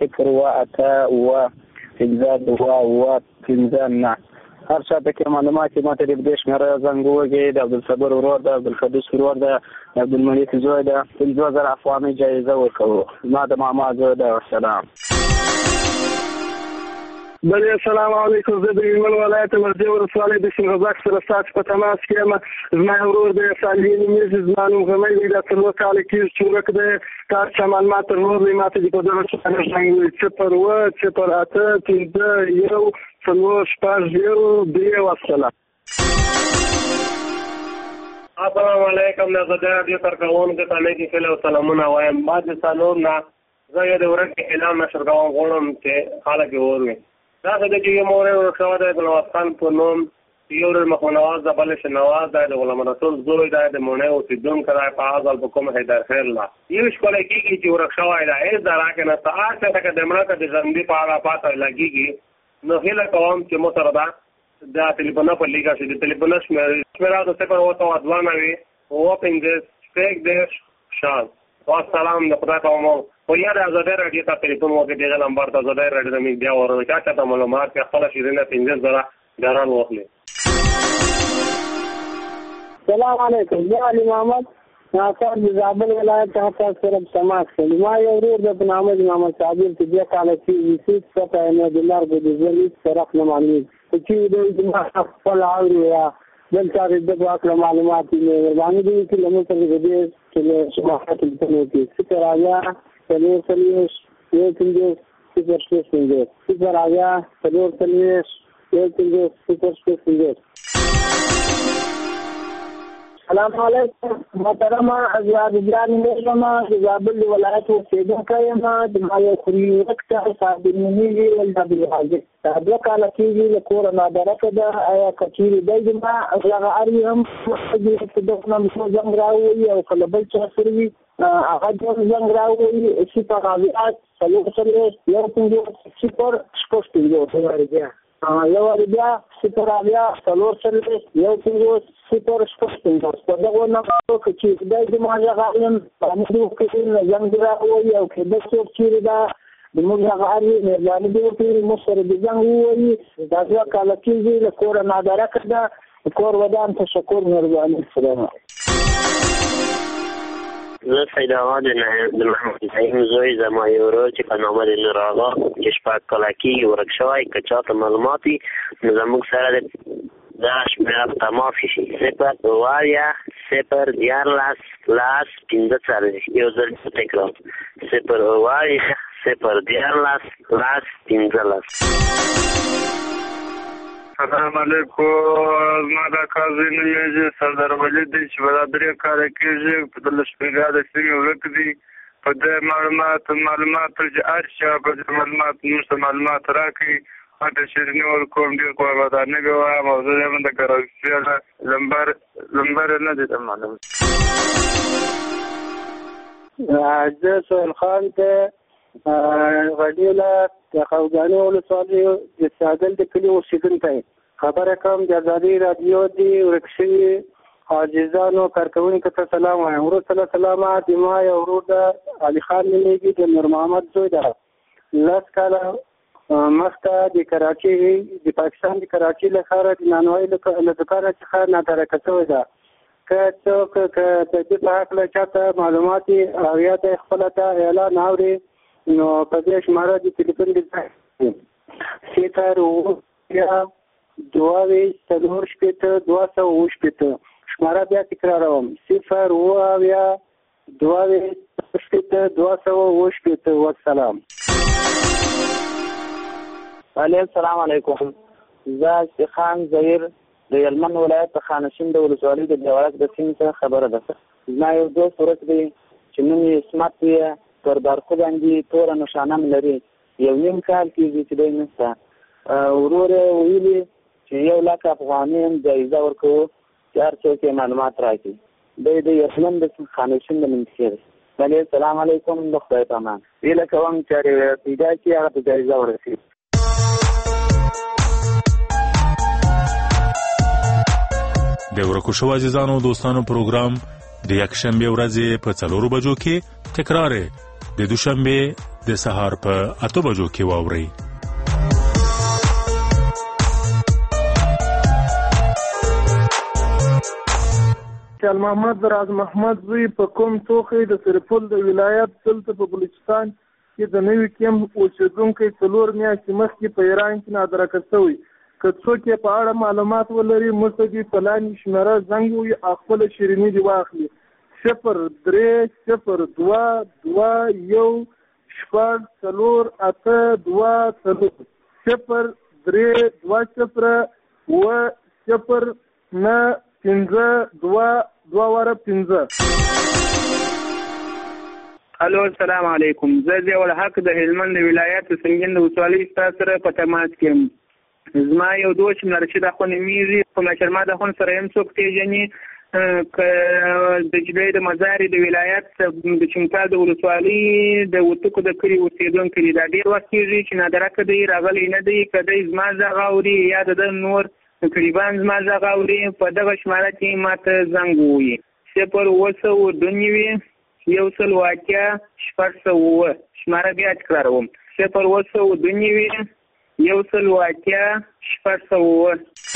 0-8-2-9. هر چا ته کې معلومات یې ما ته د دې شمېره زنګ ووایي. د عبدالصبر ورور ده، عبدالقدوس ورور ده، د عبدالملک زوی ده. 5000 افغانۍ جایزه ورکوو. زما د ماما زوی ده. والسلام. بله السلام علیکم. زه د هلمند ولایت مرجې ولسوالۍ د سیم غزاک سره ستاسو په تماس کې یم. زما ورور دی صالح نومیږي، زما نوم غمی دی. دا 4 کاله کېږي چې ورک دی. کار سامان ما تر نور دی، ما ته دې په دغه زنګ وویل 0 والسلام. السلام علیکم. د غزا رادیو کارکونکو ته نیکی خیل او سلامونه وایم. بعد سالور نه زه یې د ورک اعلان نشر کوم غواړم چې خلک یې واوري. دا څه چې یو مورې ورکړه د نواز خان په نوم، یو ور مخنواز د بل شنواز د غلام رسول زوی د مونږ او سیدون کړه په اعظم حکومت هدایت خیر الله یو شکل کېږي چې ورکړه وای دا هیڅ دراکه نه ساعت څخه د امریکا د ځندې په اړه پاتې لګيږي. نو هله کوم چې مو سره دا ټلیفون په لیګا شي د ټلیفون شمیره د 0 او 50 سپیک دیش شان. والسلام د خدای په امر او یا د آزادۍ رادیو ته ټلیفون وکړئ. دغه نمبر ته آزادۍ رادیو د میډیا ورو چاته معلومات کې خپل شیرینه 50 زره ګران واخلي. السلام علیکم. زه علي محمد ناصر د زابل ولایت څخه تاسو سره تماس کوم. ما یو ورور د نامه محمد صابر چې د کاله کې وسیت څخه نه د لار د ځلې سره نه معنی چې د خپل اوري یا بل چارې د واقع معلومات نه ورباندې دي چې لمو سره د دې چې شماحت په نو کې څه راځي څلور سلیش یو څنګه څه راځي څلور سلیش یو څنګه څه. السلام علیکم محترم ازیاد جان میرما زابل ولایت اوسیدونکی یم. د ما یو خوري وخت صابر نومیږي ولدا بالحاجت دا کاله کېږي له کور نه درکه ده. آیا کچېرې دی ما هغه اړ هم چې دغه نوم زنګ راوړي او کله بل څه سره وي هغه زنګ راوړي چې په غاویات څلور سره یو څنګه سپور شپږ یو بیا سپور بیا څلور سره یو څنګه سپور شپږ په دغه نقطو کې چې د ما غاړم باندې کې زنګ راوړي او کې د څوک چې دا د موږ هغه اړ نه باندې د مو سره د زنګ وایي دا کله کېږي له کور نه درکه ده. کور ودان تشکر مهرباني. السلام زه سید آباد د محمد حسین زوی زما یو ورور چې په نامه د نور آغا چې شپږ کاله کېږي ورک شوی. که چاته معلومات وي نو زموږ سره دا شمېره په تماس شي 0 یو ځل تکرار 0 السلام علیکم. ما دا کازی نمیږي سردار ولی دی چې برابرې کار کېږي په د شپږه د سیمې ورک دي. په دې معلومات چې ارشا په معلومات راکړي اته شیرینی ور کوم ډیر کوه ودانه غوا موضوع یې من د کاروسیا لمبر نه دي معلوم. زه سهیل خان ته غډیله د خوګانې ولسوالۍ د ساګل د کلي اوسېدونکی خبره کوم. د ازادۍ رادیو د ورک شوي عاجزانو کارکوونکو ته سلام وایم. وروسته له سلامه د ما یو ورور د علي خان نومیږي د نور محمد زوی ده. 10 کاله مخته د کراچۍ د پاکستان د کراچۍ له ښاره د نانوایي له دوکانه څخه ناترکه شوې ده. که څوک د دې په هکله چاته معلومات او یا د خپله ته اعلان اوري نو په دې شماره د تلیفون د 0 شماره بیا تکراروم 0 والسلام. السلام علیکم. زه خان زهیر د هلمند ولایت خانشین د ولسوالۍ د جوالک د سیمې څخه خبره ده. زما یو دوست ورک دی چې نوم یې اسمت دی. پر دارخو باندې توره نشانه لري. یو نیم کال کېږي چې دی نشته. ورور یې ویلي چې 1 لک افغانۍ جایزه ورکوو چې هر څوک یې معلومات راکړي. دی د هلمند د خانشین د منطقې دی. بلې السلام علیکم. د خدای په امان. هیله کوم چې پیدا کړي هغه ته جایزه ورسي. د ورکو شو عزیزانو دوستانو پروګرام د یکشنبه ورځې په 4 بجو کې تکرار د دوشنبه د سهار په 8 بجو کې واوري. شال محمد راز محمد زوی په کوم توخې د سرپل د ولایت دلته په بلوچستان کې د نوي کیمپ اوسیدونکي 4 میاشتې مخکې په ایران کې نادرکه شوی. که څوک یې په اړه معلومات ولري موږ ته دې په لاندې شمېره زنګ ووهي او خپله شیریني دې واخلي. 032 الو السلام علیکم. زه ضیاء الحق د هلمند ولایت سنگین د ولسوالۍ ستاسو سره په تماس کې یم. زما یو دوست رشید اخوان میږي په مشرما د خون سره هم څوک پیژني د جبهې د مزاري د ولایت د چمتال د ولسوالۍ د وټکو د کلی اوسیدونکو دی. دا ډیر وخت کېږي چې نادرکه دی راغلی نه دی کدی زما ځغ اوري یا د نور تقریبا زما ځغ اوري په دغه شماره کې ماته زنګ ووهي 0 یو سل واقعه 400 شماره بیا تکراروم 0 یو سل واقعه 400.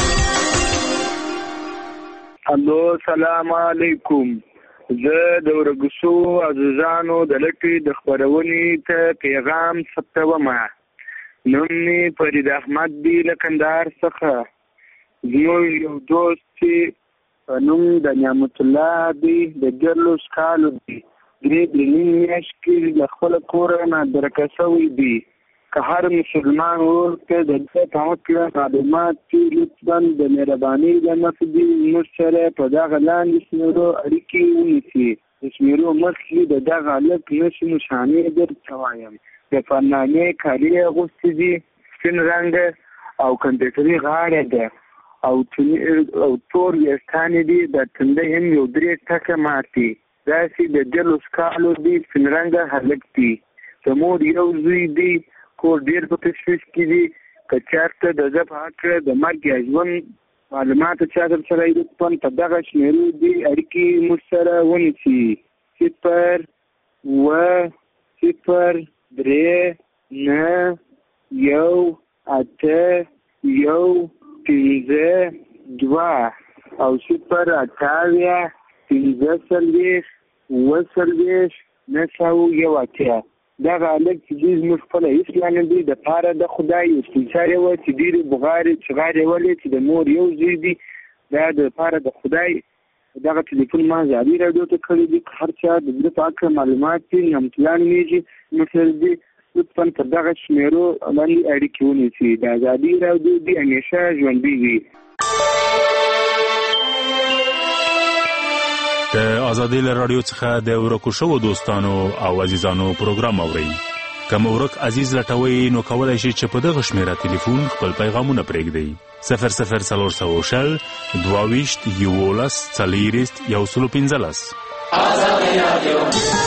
الو سلام علیکم. زه د ورګسو عزیزانو د لټي د خبرونې ته پیغام ثبتوم. نوم می فرید احمد دی له کندهار څخه. یو دوست چې نوم د نعمت الله دی د ګرلوس کالو دی 3 میاشتې کې د خپل کور نه درکښوي دی. که هر مسلمان ورته د دې په حق معلومات چې لطفاً د مهرباني د مفدي مشره په دغه لاندې شمیرو اړیکې ونیسي. د شمیرو مخکې د دغه لک نشي نشانې درته د فنانې کالي اغوستې دي سپین رنګ او کمپیوټري غاړه ده او تور ویښتانې دي د تندي هم یو 3 ټکه ماتي. داسې د جلوس کالو دي سپین رنګه هلک دي. د مور یو زوی دی کور ډیر په تشویش کې دي. که چېرته د ده په حق د مرګ یا ژوند معلومات چا درسره یې لطفاً په دغه شمېرو دي اړیکې موږ سره ونیسي. 0-3-9-1-8-1-5-2 او 0-8-15-9-1. دغه هلک چې دوی زموږ خپله هېڅ نه دی د پاره د خدای یو سپېڅلی و چې ډېرې بغارې چغارې ولې چې د مور یو زوی دی دا د پاره د خدای دغه ټلیفون ما ازادي راډیو ته کړی دی. هر چا د ده په هکله معلومات دي نعمت الله نومېږي مشر دی لطفاً په دغه شمېرو باندې اړیکې ونیسي. د ازادي راډیو دی همیشه ژوندی وي. د ازادي رادیو څخه د ورکو شوو دوستانو او عزیزانو پروګرام اورئ. کوم ورک عزیز لټوي نو کولای شي چې په دغه شمیره ټلیفون خپل پیغامونه پرېږدئ 00322 ازادي رادیو.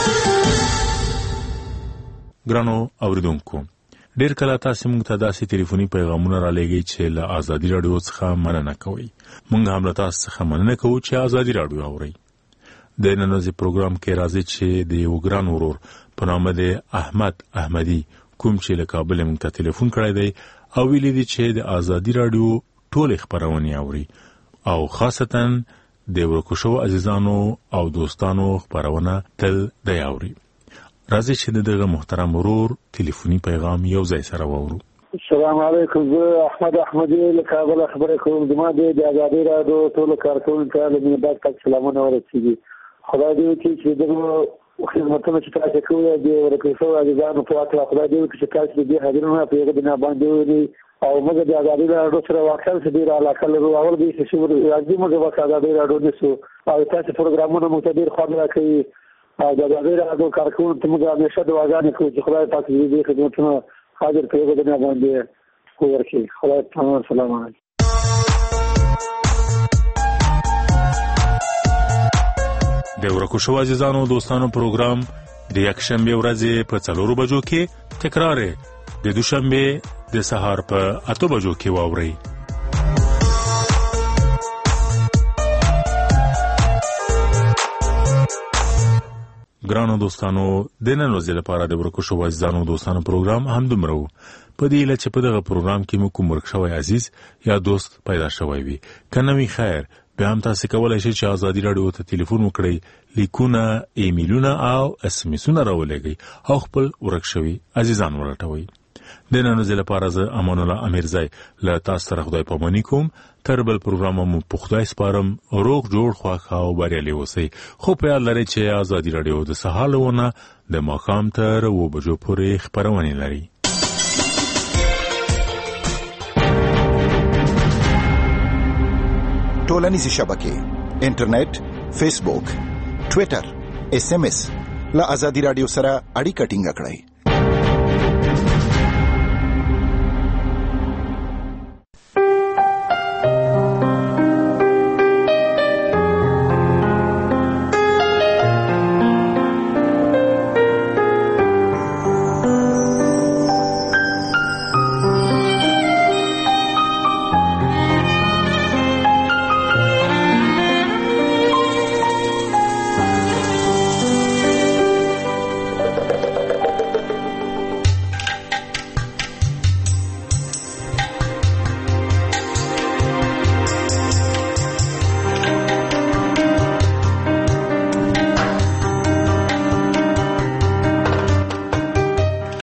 ګرانو اوریدونکو ډیر کله تاسو موږ ته داسې ټلیفوني پیغامونه را لېږئ چې له ازادي رادیو څخه مننه کوئ. موږ هم له تاسو څخه مننه کوو چې ازادي رادیو اورئ. د نن ورځې پروګرام کې راځي چې د یو ګران ورور په نامه د احمد احمدي کوم چې له کابل موږ ته ټلیفون کړی دی او ویلي دي چې د ازادي رادیو ټولې خبرونه اوري او خاصتا د ورکو شوو عزیزانو او دوستانو خبرونه تل دی اوري. راځي چې دغه محترم ورور ټلیفوني پیغام یو ځای سره واورو. السلام علیکم. زه احمد احمدي له کابل خبرې کوم. زما د ازادي رادیو ټول کارکونکو ته له مینه ډک سلامونه ورسیږي. خدای دې وکړي چې دغه خدمتونه چې تاسو کوئ د ورکو شوو عزیزانو په واقع خدای دې وکړي چې تاسو دې حاضرونه په یوه بنا باندې ونی او موږ د ازادي رادیو سره واقعا چې ډیر علاقه لرو. اول به چې راځي موږ د ازادي رادیو نشو او تاسو پروګرامونه مو ته ډیر خوند راکوي او د ازادي رادیو کارکونکو ته موږ همیشه دعاګانې کوو چې خدای تاسو دې خدمتونه حاضر په یوه بنا باندې ورکړي. خدای تمام سلام علیکم. د ورکو شوو عزیزانو دوستانو پروګرام د یکشنبه ورځې په 4 بجو کې تکرار د دوشنبه د سهار په 8 بجو کې واورئ. ګرانو دوستانو د نن ورځې لپاره د ورکو شوو عزیزانو دوستانو پروګرام همدومره و. په دې هیله چې په دغه پروګرام کې مو کوم ورک شوی عزیز یا دوست پیدا شوی وي. که نه وي خیر بیا هم تاسو کولای شئ چې ازادي رادیو ته ټلیفون وکړئ، لیکونه، ایمیلونه او اس ام اسونه راولېږئ او خپل ورک شوي عزیزان ولټوئ. د نن ورځې لپاره زه امان الله امیرزی له تاسو سره خدای پاماني کوم. تر بل پروګرام مو په خدای سپارم. روغ جوړ خوښ او بریالي اوسئ. خو په یاد لرئ چې ازادي رادیو د سهار له 9 د ماښام تر 7 بجو پورې خپرونې لري. ټولنیزې شبکې، انټرنیټ، فیسبوک، ټویټر، اس ام اس له ازادي رادیو سره اړیکه ټینګه کړئ.